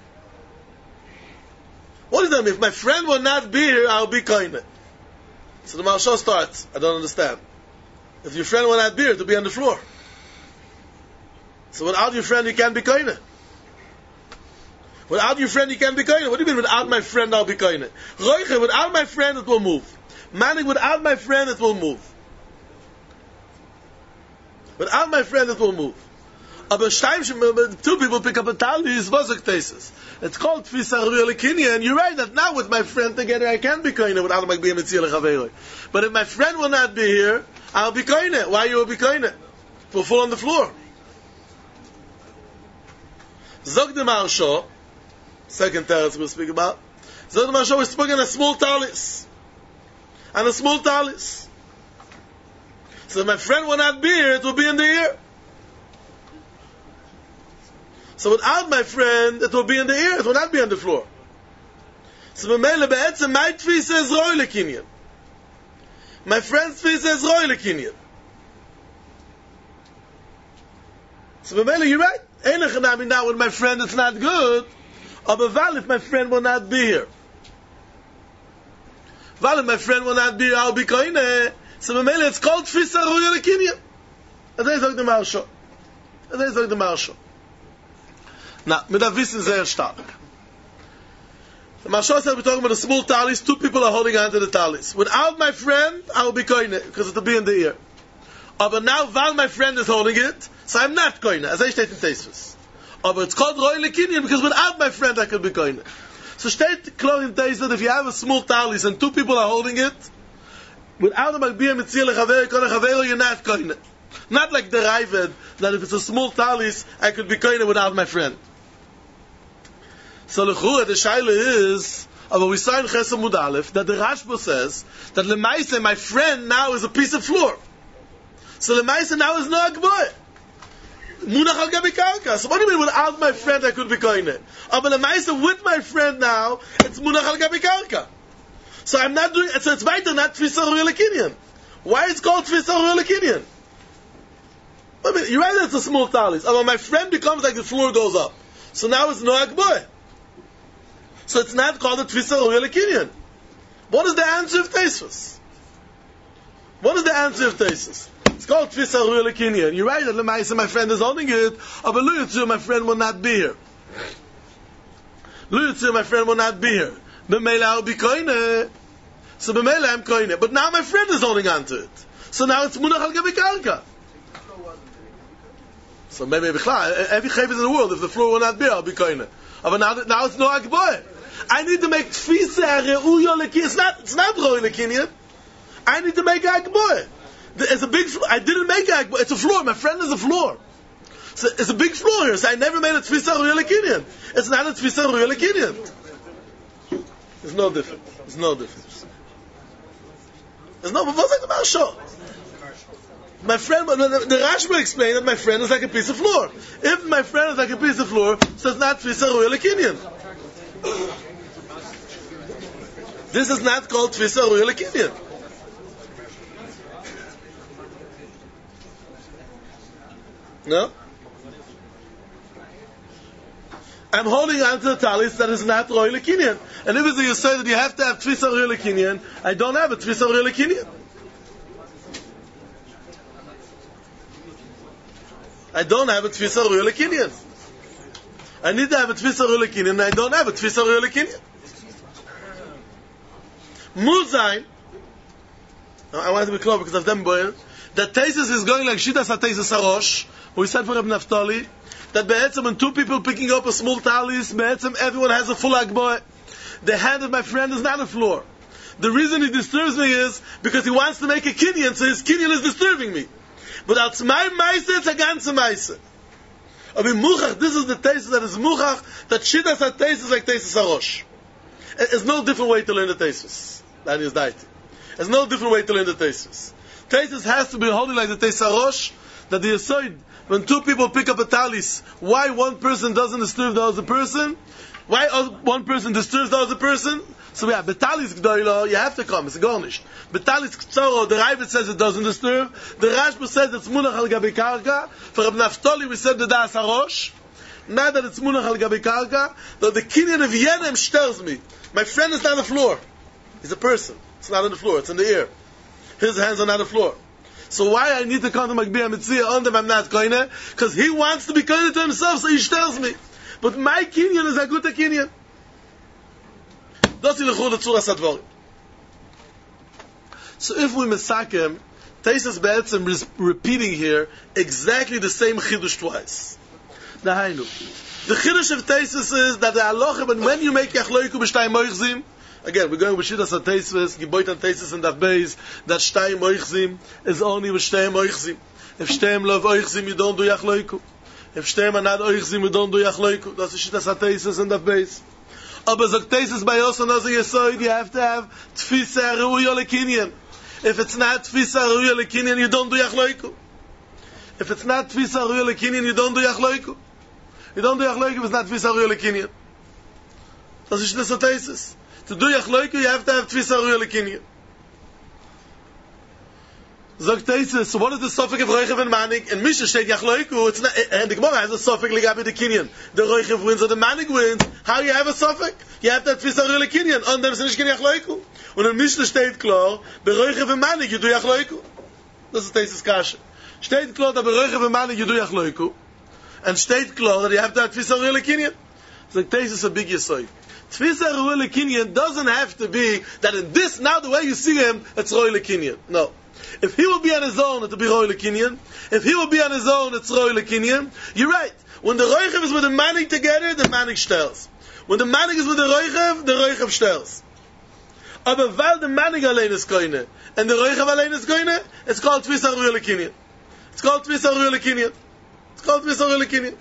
What does that mean? If my friend will not be here, I'll be koine. So the Maharsha starts. I don't understand. If your friend will not be here, to be on the floor. So without your friend, you can't be koine. Without your friend, you can't be koine. What do you mean, without my friend, I'll be koine? Roiche, without my friend, it will move. Manik, without my friend, it will move. Without my friend, it will move. Aber two people pick up a talis, was a thesis. It's called Tfisa Ruya Lekinyan. You're right that now with my friend together, I can be koine without my being mitzvah lechaveiroi. But if my friend will not be here, I'll be koine. Why you will be koine? It will fall on the floor. Zog the Maharsha, second teretz we'll speak about. Zog the Maharsha, we're speaking a small talis. And a small talis. So if my friend will not be here, it will be in the ear. So without my friend, it will be in the ear, it will not be on the floor. So b'meile be'etzem, my tfisa is Ruya Lekinyan. My friend's tfisa is Ruya Lekinyan. So b'meile, you're right. I mean, now with my friend it's not good. But val if my friend will not be here. Val if my friend will not be here, I'll be koine. So b'meile, it's called Tfisa Ruya Lekinyan. And then is the Maharsha. And then is the Maharsha. Now, mit der Wissen sehr stark. The Maharsha said we're talking about a small talis, two people are holding on to the talis. Without my friend, I will be koine, because it will be in the ear. But now, while my friend is holding it, so I'm not koine, as I state in Teisvus. But it's called Ruya Lekinyan, because without my friend, I could be koine. So state clear in Teisvus that if you have a small talis and two people are holding it, without a Magbiyah Mitzir Lechaveir, Kone Chaveiro, you're not koine. Not like the Raavad, that if it's a small talis, I could be koine without my friend. So l'chura, the shaila is, but we saw in Chesed Mud Aleph, that the Rashba says, that l'maisa, my friend now is a piece of floor. So l'maisa now is no agboy. Munach al gabi karka. So what do you mean, without my friend I could be koine? But l'maisa, with my friend now, it's munach al gabi karka. So I'm not doing, so it's weiter, not Tfisa Ruya Lekinyan. Why is it called Tfisa Ruya Lekinyan? I mean, you're right that it's a small talis. But my friend becomes like the floor goes up. So now it's no agboy. So it's not called a Tfisa Ruya Lekinyan. What is the answer of Teisvus? What is the answer of Teisvus? It's called Tfisa Ruya Lekinyan. You're right that Lemaisa, my friend is holding it, but Lu Yitzur, my friend will not be here. Lu Yitzur, my friend will not be here. B'meila I'll be koine. So b'meila I'm koine. But now my friend is holding on to it. So now it's Munach al Gabi Karka. So maybe every chayv in the world, if the floor will not be, I'll be koine. But now, now it's no agboy. I need to make Tfisa Ruya Lekinyan. It's not, it's not Ruya Lekinyan. I need to make a agboy. It's a big floor. I didn't make a agboy. It's a floor. My friend is a floor. So it's a big floor here. So I never made a Tfisa Ruya Lekinyan. It's not a Tfisa Ruya Lekinyan. There's no difference. There's no difference. There's no, but what's like the Maharsha? My friend, the, the Rashba explained that my friend is like a piece of floor. If my friend is like a piece of floor, so it's not Tfisa Ruya Lekinyan. This is not called Tfisa Ruya Lekinyan. No? I'm holding on to the talis that is not Ruya Lekinyan. And if it's you say that you have to have Tfisa Ruya Lekinyan, I don't have a Tfisa Ruya Lekinyan. I don't have a Tfisa Ruya Lekinyan. I need to have a Tfisa Ruya Lekinyan, and I don't have a Tfisa Ruya Lekinyan. Muzain, I want to be clear because of them boy, that Taisus is going like Shitas HaTaisus HaRosh, who we said for Reb Naftali, that Be'etzem when two people picking up a small talis, Be'etzem everyone has a full agboy. The hand of my friend is not on the floor. The reason he disturbs me is because he wants to make a kinyan, so his kinyan is disturbing me. But als my meise, it's a ganze meise. Aber in Muchach, this is the Taisus that is Muchach, that Shitas HaTaisus like Taisus HaRosh. There's no different way to learn the Taisus than his deity. There's no different way to learn the Taisus. Taisus has to be holding like the Taisus HaRosh, that the Yesod, when two people pick up a talis, why one person doesn't disturb the other person? Why one person disturbs the other person? So we have Betalis Gdoilo, you have to come, it's garnished. Betalis Ktsoro, the Ravid says it doesn't disturb. The Rashba says it's Munach al Gabi Karka. For Reb Naftali we said the Das HaRosh. Not that it's Munach al Gabi Karka, though the Kinyan of Yenem stirs me. My friend is not on the floor. He's a person. It's not on the floor, it's in the air. His hands are not on the floor. So why I need to come to Magbiya Mitzvah on them I'm not koine? Because he wants to be koine to himself, so he stirs me. But my Kinyan is a good Kinyan. So if we mesakem, Taisus Be'etzem is repeating here exactly the same chidush twice. Nahainu. The chidush of Taisus is that the halacha, but when you make yachloiku b'shtayim moichzim, again, we're going with Shitas HaTaisus, Geboit and Taisus and Daf Beis, that shtayim moichzim is only b'shtayim moichzim. If shtayim love oichzim, you don't do yachloiku. If shtayim are not oichzim, you don't do yachloiku. That's the Shitas HaTaisus and Daf Beis. Aber sagt Taisus bei Yoson as a Yesod, you have to have Tfisa Ruya Lekinyan. If it's not Tfisa Ruya Lekinyan, you don't do Yachloiku. If it's not Tfisa Ruya Lekinyan, you don't do Yachloiku. You don't do Yachloiku if it's not Tfisa Ruya Lekinyan. Das ist das Taisus. To do Yachloiku, you have to have Tfisa Ruya Lekinyan. Sagt Taisus, so what is the suffix of Roichev and Manik? In Mishnah steht Yachloiku, it's not, and the Gemara has a suffix Ligabi the Kinyan. The Roichev wins or the Manik wins. How you have a suffix? You have to have Tfisa Ruya Lekinyan. On them is nicht kein Yachloiku. Und in Mishnah steht klar, bei Roichev and Manik you do Yachloiku. Das ist Taisus Kasche. Steht klar, that bei Roichev and Manik you do Yachloiku. And steht klar that you have to have Tfisa Ruya Lekinyan. Sagt Taisus a big Yesod. Tfisa Ruya Lekinyan doesn't have to be that in this, now the way you see him, it's Ruya Lekinyan. No. If he will be on his own, it'll be Roy Lekinyan. If he will be on his own, it's Roy Lekinyan. You're right. When the Roichev is with the Manik together, the Manik stels. When the Manik is with the Roichev, the Roichev stels. Aber weil the Manik allein is koine, and the Roichev allein is koine, it's called Tfisa Roy Lekinyan. It's called Tfisa Roy Lekinyan. It's called Tfisa Roy Lekinyan.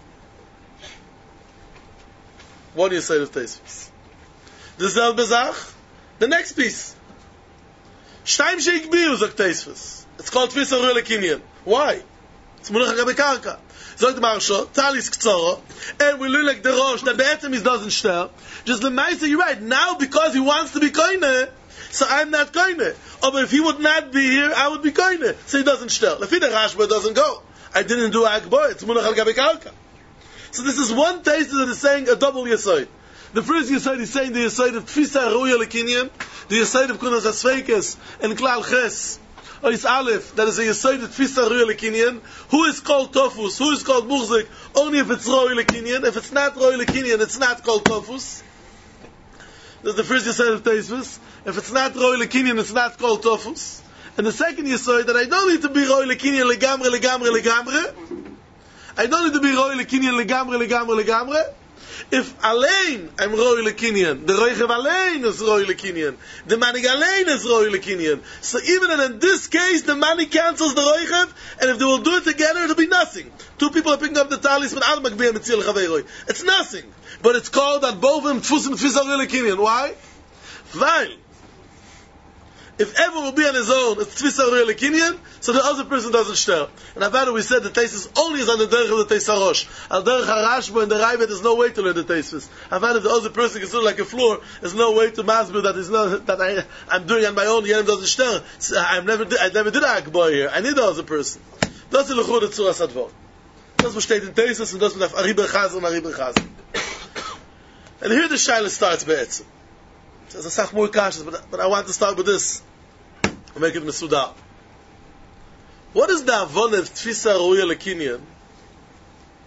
What do you say to Taisus? The selbe Zach, the next piece. Shtaim sheikbiu, sagt Taisus. It's called Tfisa Ruya Lekinyan. Why? It's Munach HaGabi Karka. Sagt the Maharsha, Talis Ktsara, and we look like the Rosh, that Be'etzem he doesn't shter. Just the Maisa, you're right. Now, because he wants to be koine, so I'm not koine. Oh, but if he would not be here, I would be koine. So he doesn't shter. Lefi the Rashba doesn't go. I didn't do Akboy. It's Munach HaGabi Karka. So this is one Taisus that is saying a double Yesod. The first Yesod is saying the Yesod of Tfisa Ruya Lekinyan, the Yesod of Kunas Asfeikes, and Klal Ches, or is Aleph, that is a Yesod of Tfisa Ruya Lekinyan, who is called Tofus, who is called Murzek, only if it's Ruya Lekinyan. If it's not Ruya Lekinyan, it's not called Tofus. That's the first Yesod of Taisus. If it's not Ruya Lekinyan, it's not called Tofus. And the second Yesod, that I don't need to be Ruya Lekinyan legamre, legamre, legamre. I don't need to be Ruya Lekinyan legamre, legamre, legamre. If Alain I'm Roy Lekinyan, the Roichev Alain is Roy Lekinyan, the Manik Alain is Roy Lekinyan. So even in this case, the Manik cancels the Roichev, and if they will do it together, it'll be nothing. Two people are picking up the talis, but Al Magbiya Mitzil Chaveiroi. It's nothing. But it's called that both of them Tfusim Tfisa Roy Lekinyan. Why? Weil if everyone will be on his own, it's Tfisa Roy Lekinyan, so the other person doesn't shter. And Avada, we said the Taisus only is on the derech of the Taisus HaRosh. Al derech HaRashba and the Ravid, there's no way to learn the Taisus. Avada, if the other person is like a floor, there's no way to masbir that is not that I I'm doing on my own. Yenim doesn't shter. I've never did, I never did a akboy here. I need the other person. Das ist lechur dazu as advor. Das was steht in Taisus and das mit auf Ariber Chazan, Ariber Chazan. And here the shaila starts be'etzim. There's a sach more cautious, but but I want to start with this. I'll make it Mesuda. What is the avon of Tfisa Ruya Lekinyan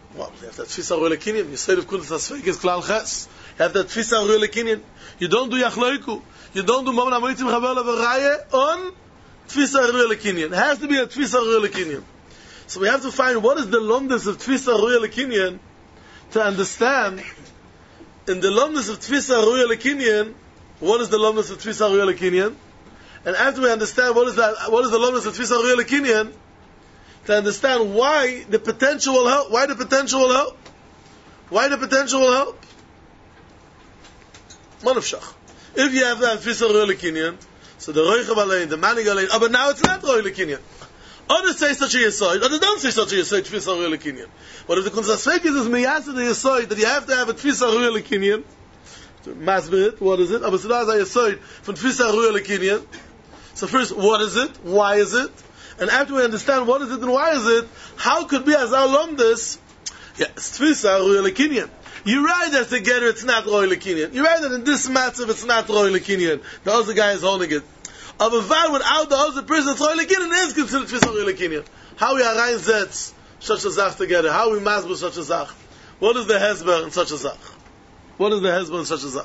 Well, you have that tfisa royal kinyan. You say the kundas asfeik is klal ches. You have that tfisa royal kinyan. You don't do yachloiku. You don't do mamon amoitzim chaver levaraya on tfisa royal kinyan. It has to be a tfisa royal kinyan. So we have to find what is the lomdus of tfisa royal kinyan to understand. In the lomdus of tfisa royal kinyan, what is the lomdus of tfisa royal kinyan? And after we understand what is that, what is the lomdus of tfisa royal kinyan, to understand why the potential will help. Why the potential will help? Why the potential will help? Manufshach. If you have that tfisa royal kinyan, so the roichav alein, the manig alein, oh, but now it's not royal kinyan. Others say such a yisoid, others don't say such a yisoid, tfisa royal kinyan. But if the kunzasfek is miyasa the yisoid, that you have to have a tfisa royal kinyan, masbit, what is it? Aber so that's a yisoid from tfisa royal kinyan. So first, what is it? Why is it? And after we understand what is it and why is it, how could be as our lomdus? Yeah, it's tfisa royal kinyan. You write that together, it's not royal kinyan. You write that in this massive, it's not royal kinyan. The other guy is holding it. Of a vow without the other person, it's royal kinyan is considered tfisa royal kinyan. How we arrange that such a zach together? How we masbu such a zach? What is the hezber in such a zach? What is the hezber in such a zach?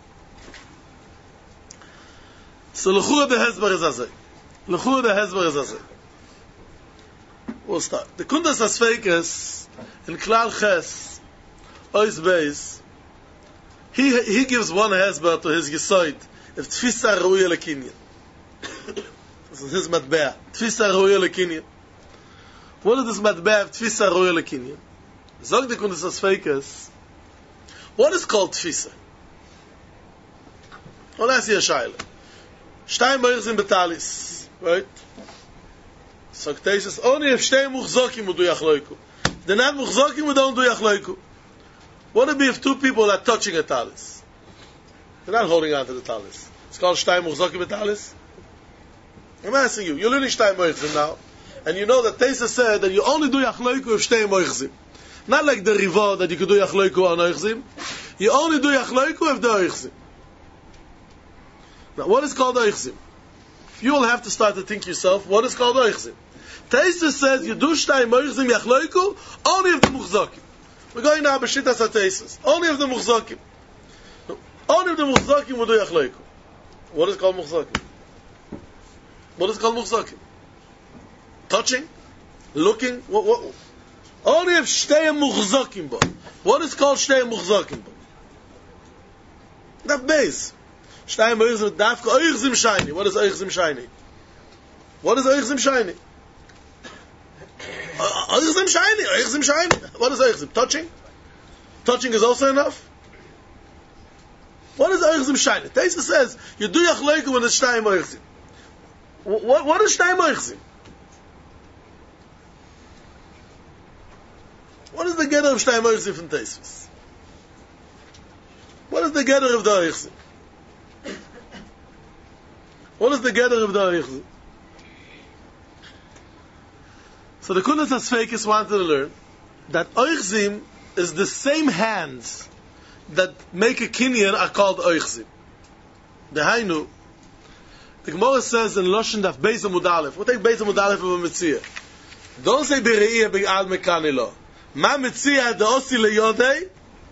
So l'chura the hezber is azay. L'chura the hezber is azay. We'll start. The kundas asfeikas in klal ches ois beis. He he gives one hezber to his yisoid if tfisa roya lekinyan. This is his matbea. Tfisa roya lekinyan. What is this matbea of tfisa roya lekinyan? Zog the kundas asfeikas. What is called tfisa? I'll ask you a shaila. Shtayim boirs in betalis, right? So Kteisus, only if shtei muchzokim would do yachloiku. They're not muchzokim, we don't do yachloiku. What if if two people are touching a talis? They're not holding on to the talis. It's called shtei muchzokim betalis. I'm asking you, you're learning shtei moichzim now, and you know that Teisa said that you only do yachloiku if shtei moichzim. Not like the riva that you could do yachloiku on oichzim. You only do yachloiku if the oichzim. Now, what is called oichzim? You will have to start to think yourself, what is called oichzim? Teisa says you do shtay moichzim yachloiku only if the muchzokim. We're going now b'shitas ha-teisus. Only if the muchzokim. Only if the muchzokim will do yachloiku. What is called muchzokim? What is called muchzokim? Touching? Looking? What? What? Only if shtay muchzokim bo. What is called shtay muchzokim bo? That base. Shtay moichzim dafka oichzim shiny. What is oichzim shiny? What is oichzim shiny? Oichzim shiny, oichzim shiny. What is oichzim? Touching? Touching is also enough? What is oichzim shiny? Teisa says, you do yachloiku when it's shtayim oichzim. What, what is shtayim oichzim? What is the getter of shtayim oichzim from Teisvis? What is the getter of the oichzim? What is the getter of the oichzim? So the Kundas HaSfeikis wanted to learn that oichzim is the same hands that make a kinyan are called oichzim. The Hainu, the Gemara says in Loshen Daf Beis Amud Aleph. We'll take Beis Amud Aleph of a Metzia. Don't say Bereiyah Be'al Mekani Lo. Ma Metzia the Osi LeYodei.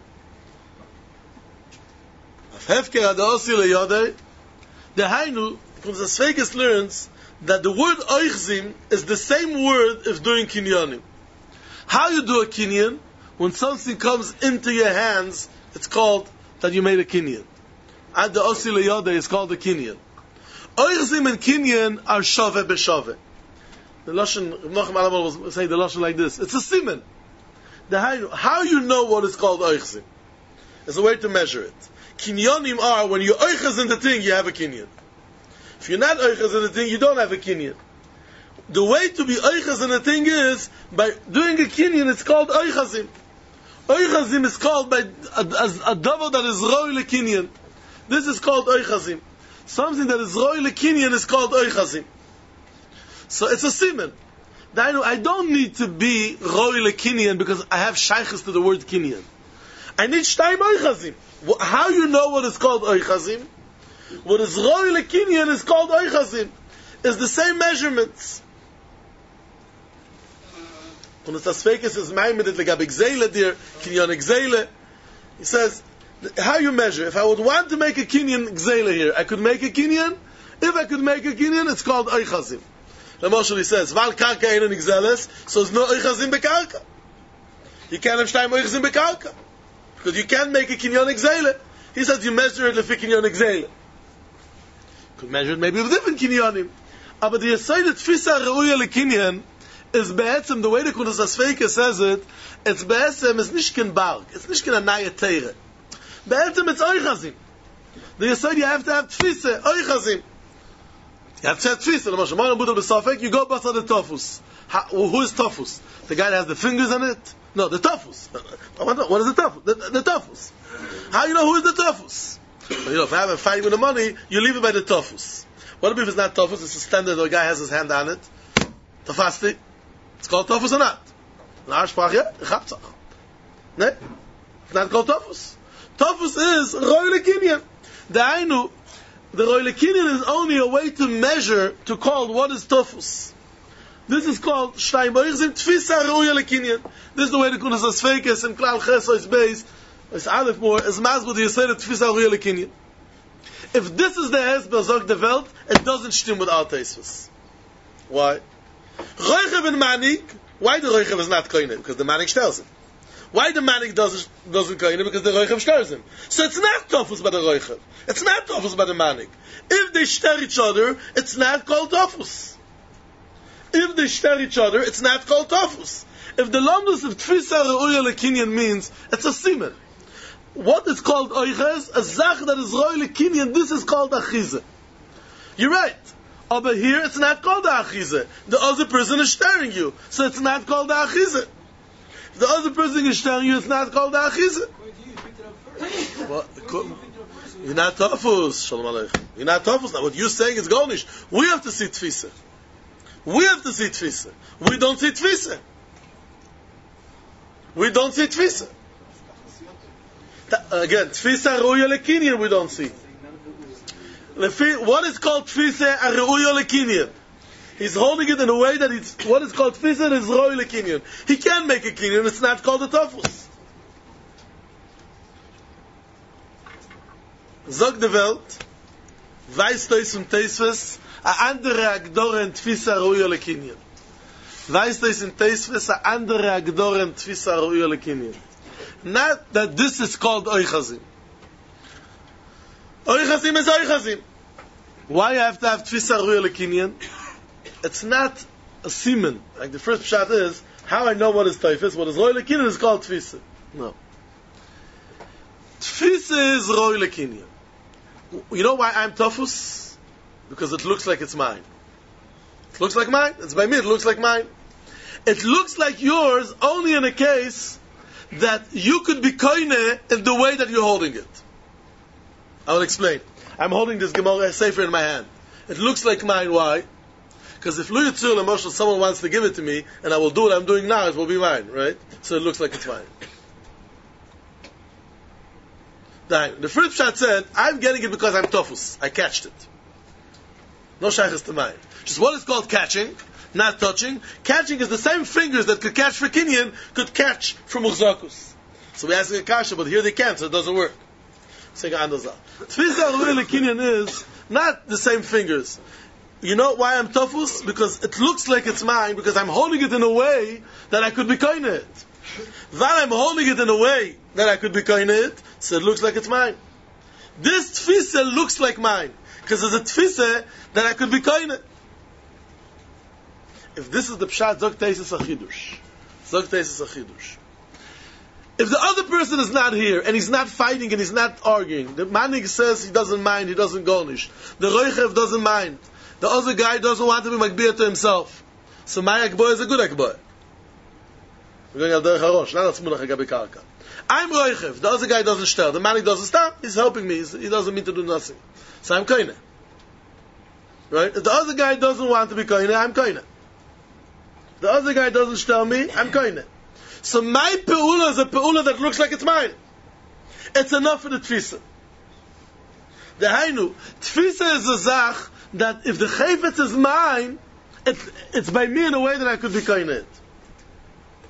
Hefker the Osi LeYodei. The Hainu, the Kundas HaSfeikis learns that the word oichzim is the same word if doing kinyanim. How you do a kinyan? When something comes into your hands, it's called that you made a kinyan. At the osi leyode is called a kinyan. Oichzim and kinyan are shove b'shove. The Lashon, Nochem Alamal will say the Lashon like this. It's a siman. The how, how you know what is called oichzim? There's a way to measure it. Kinyanim are, when you oichaz in the thing, you have a kinyan. If you're not oichaz in the thing, you don't have a kinyan. The way to be oichaz in the thing is by doing a kinyan. It's called oichazim. Oichazim is called by a, as a double that is roi lekinyan. This is called oichazim. Something that is roi lekinyan is called oichazim. So it's a siman. I don't need to be roi lekinyan because I have shaykhs to the word kinyan. I need shtayim oichazim. How you know what is called oichazim? What is roi lekinyan is called oichazim. It's the same measurements. Und es das Fekes is mein mit the gab exele dir, kinyan exele. He says, how you measure? If I would want to make a kinyan exele here, I could make a kinyan. If I could make a kinyan, it's called oichazim. The Moshe he says, val karka einen exeles, so it's no oichazim bekarka. You can't have shtayim oichazim bekarka. Because you can't make a kinyan exele. He says you measure it lefi kinyan exele. You could measure it maybe with different kinyanim. But the Yesod Tfisa Reuya Lekinyan is be'etzem, the way the Kunas Asfeika says it, it's be'etzem, it's nicht ken barg, it's nicht ken a naya teire. Be'etzem, it's oichazim. The Yesod, you have to have Tfisa, oichazim. You have to have Tfisa. The Moshe Ma'an Buddha B'Safek, you go basa the Tofus. How, who is Tofus? The guy that has the fingers on it? No, the Tofus. What is the Tofus? The, the Tofus. How you know who is the Tofus? Well, you know, if I have a fight with the money, you leave it by the Tofus. What if it's not Tofus? It's a standard, the guy has his hand on it. Tafasti. It's called Tofus or not? In our Sprach, yeah? Chabtzach. No? It's not called Tofus. Tofus is Roy Lekinyan. The Ainu, the Roy Lekinyan is only a way to measure, to call what is Tofus. This is called Shtayim Boichzim Tfisa Roy Lekinyan. This is the way the Kunas Asfeikes and Klal Cheso is based. It's Aleph more, is Mazbud Yisrael Tfisa Roy Lekinyan. If this is the Hezbollah Zog the Welt, it doesn't stim with our Teisvus. Why? Roichev and Manik, why the Roichev is not Koine? Because the Manik tells him. Why the Manik doesn't, doesn't Koine? Because the Roichev stirs him. So it's not Tofus by the Roichev. It's not Tofus by the Manik. If they stir each other, it's not called Tofus. If they stir each other, it's not called Tofus. If the Lomdus of Tfisa Reuya Lekinyan means, it's a Simen. What is called oiches, a zach that is roy lekinyan, this is called achize. You're right. Over here, it's not called achize. The other person is staring you, so it's not called achize. If the other person is staring you, it's not called achize. Well, you're not tofus, shalom aleichem. You're not tofus. Now, what you're saying is garnish. We have to see tfisa. We have to see tfisa. We don't see tfisa. We don't see tfisa. Again, Tfisa Reuya Lekinyan we don't see. What is called Tfisa Reuya Lekinyan? He's holding it in a way that it's, what is called Tfisa is Reuya Lekinyan. He can make a kinyan, it's not called a Tofus. Zog de Welt, weißt du es um Teisves, a andere Agdoren Tfisa Reuya Lekinyan. Weißt du es um Teisves, a andere Agdoren Tfisa Reuya Lekinyan. Not that this is called oichazim. Oichazim is oichazim. Why you have to have tfisa reuya lekinyan? It's not a siman. Like the first pshat is, how I know what is taifis, what is reuya lekinyan is called tfisa. No. Tfisa is reuya lekinyan. You know why I'm tofus? Because it looks like it's mine. It looks like mine. It's by me, it looks like mine. It looks like yours only in a case that you could be koine in the way that you're holding it. I will explain. I'm holding this Gemara Sefer in my hand. It looks like mine. Why? Because if Lu Yitzur L'Moshel, someone wants to give it to me, and I will do what I'm doing now, it will be mine, right? So it looks like it's mine. The first shot said, I'm getting it because I'm tofus. I catched it. No shaykhs to mine. Just what is called catching, not touching. Catching is the same fingers that could catch for kinyan, could catch for muhzakus. So we ask a kasha, but here they can't, so it doesn't work. Tfisa Reuya Lekinyan is not the same fingers. You know why I'm tofus? Because it looks like it's mine, because I'm holding it in a way that I could be koine it. While I'm holding it in a way that I could be koine it, so it looks like it's mine. This tfisa looks like mine, because it's a tfisa that I could be koine it. If this is the pshat, zog teises achidush. Zog teises achidush. If the other person is not here, and he's not fighting, and he's not arguing, the manig says he doesn't mind, he doesn't garnish. The roichev doesn't mind. The other guy doesn't want to be makbir to himself. So my akboy is a good akboy. We're going al derech harosh, not al smunach agabi karka. I'm roichev, the other guy doesn't stir. The manig doesn't stop, he's helping me, he's, he doesn't mean to do nothing. So I'm koine. Right? If the other guy doesn't want to be koine, I'm koine. The other guy doesn't stir me, I'm koine. So my pe'ula is a pe'ula that looks like it's mine. It's enough for the tfisa. The hainu, tfisa is a zach that if the chayfetz is mine, it, it's by me in a way that I could be koine it.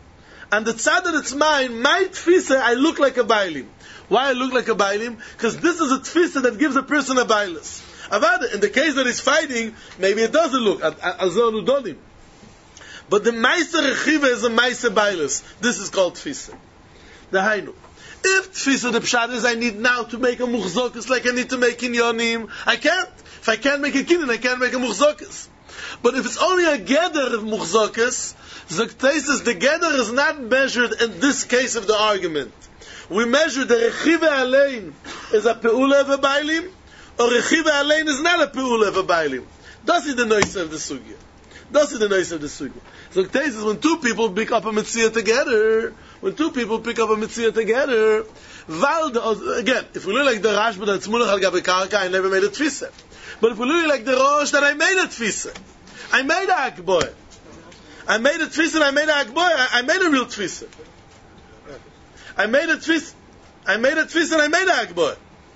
And the tzad that it's mine, my tfisa, I look like a bailim. Why I look like a bailim? Because this is a tfisa that gives a person a bailus. Avada, in the case that he's fighting, maybe it doesn't look. But the maisa rechiva is a maisa bailus. This is called tfisa. The hainu. If tfisa the pshat is I need now to make a muchzokus like I need to make in yonim, I can't. If I can't make a kinyan, I can't make a muchzokus. But if it's only a gather of muchzokus, Zoktesis, the gather is not measured in this case of the argument. We measure the rechiva alein is a peula of a bailim, or rechiva alein is not a peula of a bailim. That's the noise of the sugya. That's the noise of the sugya. Zoktesis, when two people pick up a mitzvah together, when two people pick up a mitzvah together, Val, again, if we look like the Rashba that it's mulach al gabe karka, I never made a tfisa. But if we look like the Rosh, that I made a tfisa. I made a akboy. I made a tfisa and I made a akboy. I, I made a real tfisa. I made a tfisa. I made a tfisa and I made a akboy.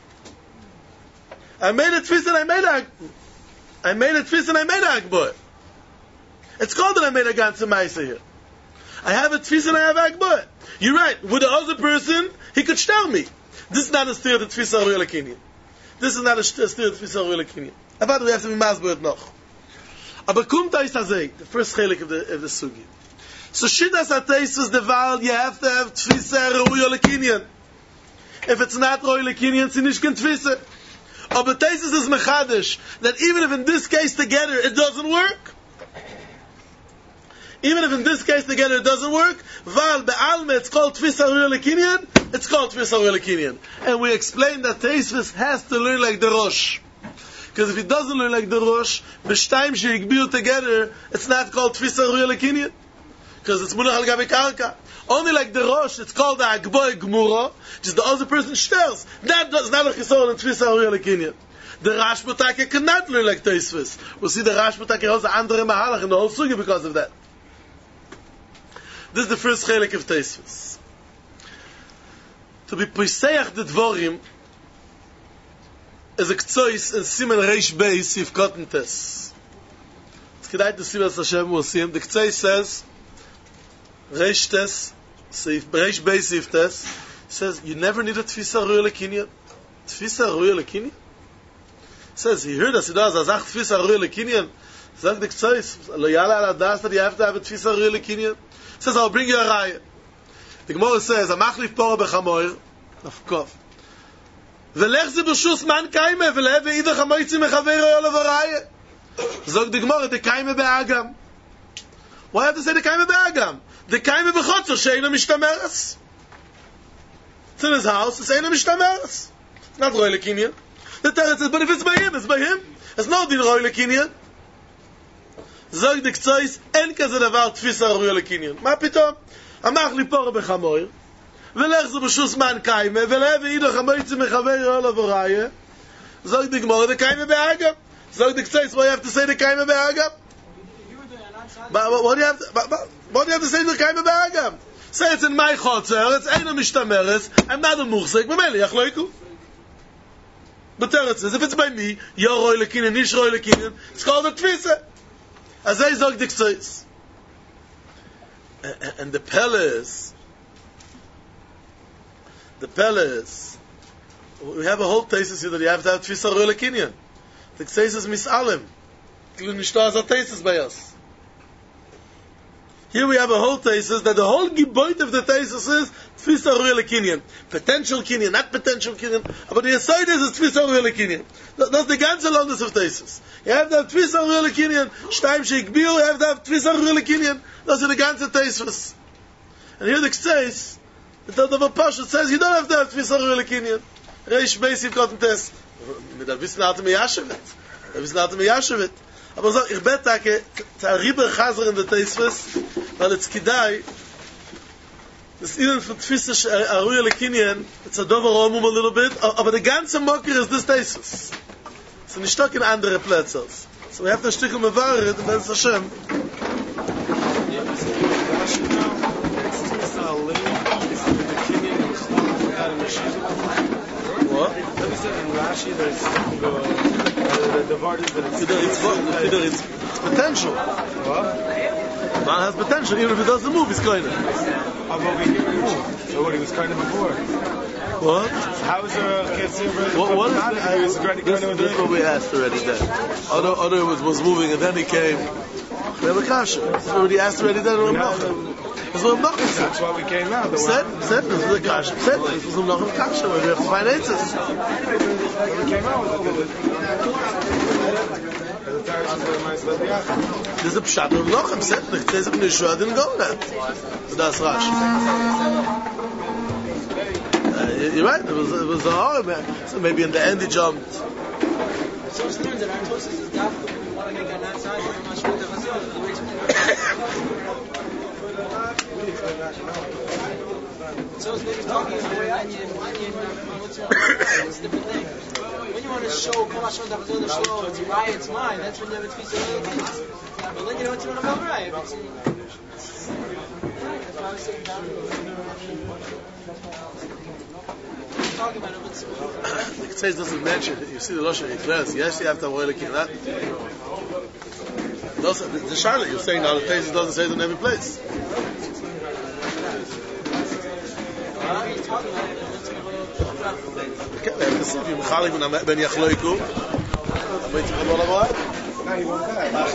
I made a tfisa and I made a I made a tfisa and I made a akboy. It's called that I made a ganze maisa here. I have a tfisa and I have a akboy. You're right. With the other person, he could tell me. This is not a steer of the tfisa real kinyan. This is not a steer of the tfisa real kinyan. I thought we have to be masbert noch. Aber kommt eis azay, the first chelik of the of the sugi. So shidas ateis is the val, you have to have tfisa real kinyan. If it's not real kinyan, it's nicht kein tfisa. Aber teis is mechadish that even if in this case together it doesn't work. Even if in this case together it doesn't work, val be'alme it's called tfisa real kinyan, it's called tfisa real kinyan. And we explained that Teisvis has to learn like the Rosh. Because if he doesn't learn like the Rosh, b'shtayim she'igbiu together, it's not called tfisa real kinyan. Because it's munach al gabe karka. Only like the Rosh, it's called the agboy gmura, just the other person shters. That does not a chisol in tfisa real kinyan. The Rashbutake cannot learn like Teisvis. We'll see the Rashbutake has an andere mahalach in the whole sugi because of that. This is the first chelik of Teisvis. To be poiseach the dvorim is a ktsois in Simen Reish Beis Sif Cotton Tes. It's kedai to see what Hashem will see him. The ktsois says Reish Tes Sif Reish Beis Sif Tes says you never need a tfisa ruya lekinyan. Tfisa ruya lekinyan? Says he heard us. He does. Azach tfisa ruya lekinyan. Zag the ktsois lo yala ala das that you have to have a tfisa ruya lekinyan. Says I'll bring you a raya. The Gemara says, "Amachlif pora bechamoir, nafkov. Velech ze b'shus man kaime, veleh ve'idach hamoitzi mechaveiro yolav raya." Zog the Gemara, the kaime be'agam. Why have to say the kaime be'agam? The kaime b'chotzer she'ena mishtameres. It's in his house. It's eina mishtameres. It's not roy lekinyan. The teretz says, but if it's by him, it's by him. It's no din roy lekinyan. Zog the ktsois, en kaze davar tfisa roy lekinyan. Ma pitom? אמח לי פורה בחמור ולך זה בשוס מן קיימה ולהב אידך המויצי מחבר יולה וראיה זוג דגמור the קיימה באגב זוג דקצייס what do you have to say the קיימה באגב what do you have to, what do you have to say the קיימה באגב say it's in my chotzer it's אין המשתמרס I'm not a מוחזק במילא יחלויקו בתרץ if it's by me יו רוי לקינן איש רוי לקינן it's called a תפיסה אז זה זוג דקצייס. And the palace, the palace, we have a whole thesis here that you have to have tfisa roya lekinyan. The thesis misalem, klunishtas a thesis by us. Here we have a whole thesis that the whole giboit of the thesis is tfisa roya lekinyan, potential kinyan, not potential kinyan, but the aside is tfisa roya lekinyan. That's the ganze longus of thesis. You have to have tfisa roya lekinyan, shtayim sheikbiu, you have to have tfisa roya lekinyan. Those are the ganze teisvus. And here the says, the third of a pasha says, you don't have to have tfisa roya lekinyan. Reish Beis Sif Cotton Tes. Mit der Wissen hat er mir yashevet. Der Wissen hat er mir yashevet. Aber so, ich bete, to a riber chazer in the teisvus, weil it's kidai, das Ihnen für tfisa roya lekinyan, it's a dover omum a little bit, aber the ganze mocker is this teisvus. So nicht stock in andere Plätze. So we have to stick on Mevaret, and that's Hashem. What? Let me say in Rashi there's the word is that it's potential. What? Man has potential, even if it doesn't move, it's going to. Although we didn't move. So what, he was kind of before. What? How is there a Kesser already? What, what is He was already this, kind of this is what we asked already then. Other, other was, was moving and then he came. We have a kasha. This is what we asked already then. This is what I'm not going to say. That's why we came out. Said, said, this is a kasha. Said, this is not a kasha. We have to find answers. We came out with it. There's a pshat of Lochem. Said, it says if Nishua didn't go that. So that's Rashi. Uh, you're right. It was, it was a hard man. So maybe in the end he jumped. So it's learned that our Tosis is dafka. We want to make an outside and I'm not sure what the Chazal is. So it's maybe talking in the way onion, onion, what's wrong? It's a different thing. When you want to show Kol Hashon Tachazon the Shlo, it's right, it's mine. That's when you have a tefisa of the things. But then you know what you want to go right. That's why I was saying down. Talking about it, but it says doesn't mention. You see the Lashon Yikres. Yes, you have to avoid looking at that. The Charlotte you're saying now the Taisus doesn't say it in every place. Okay, we have to see if you're Mechalik when I'm Ben Yachloiku. I'm waiting for all of that.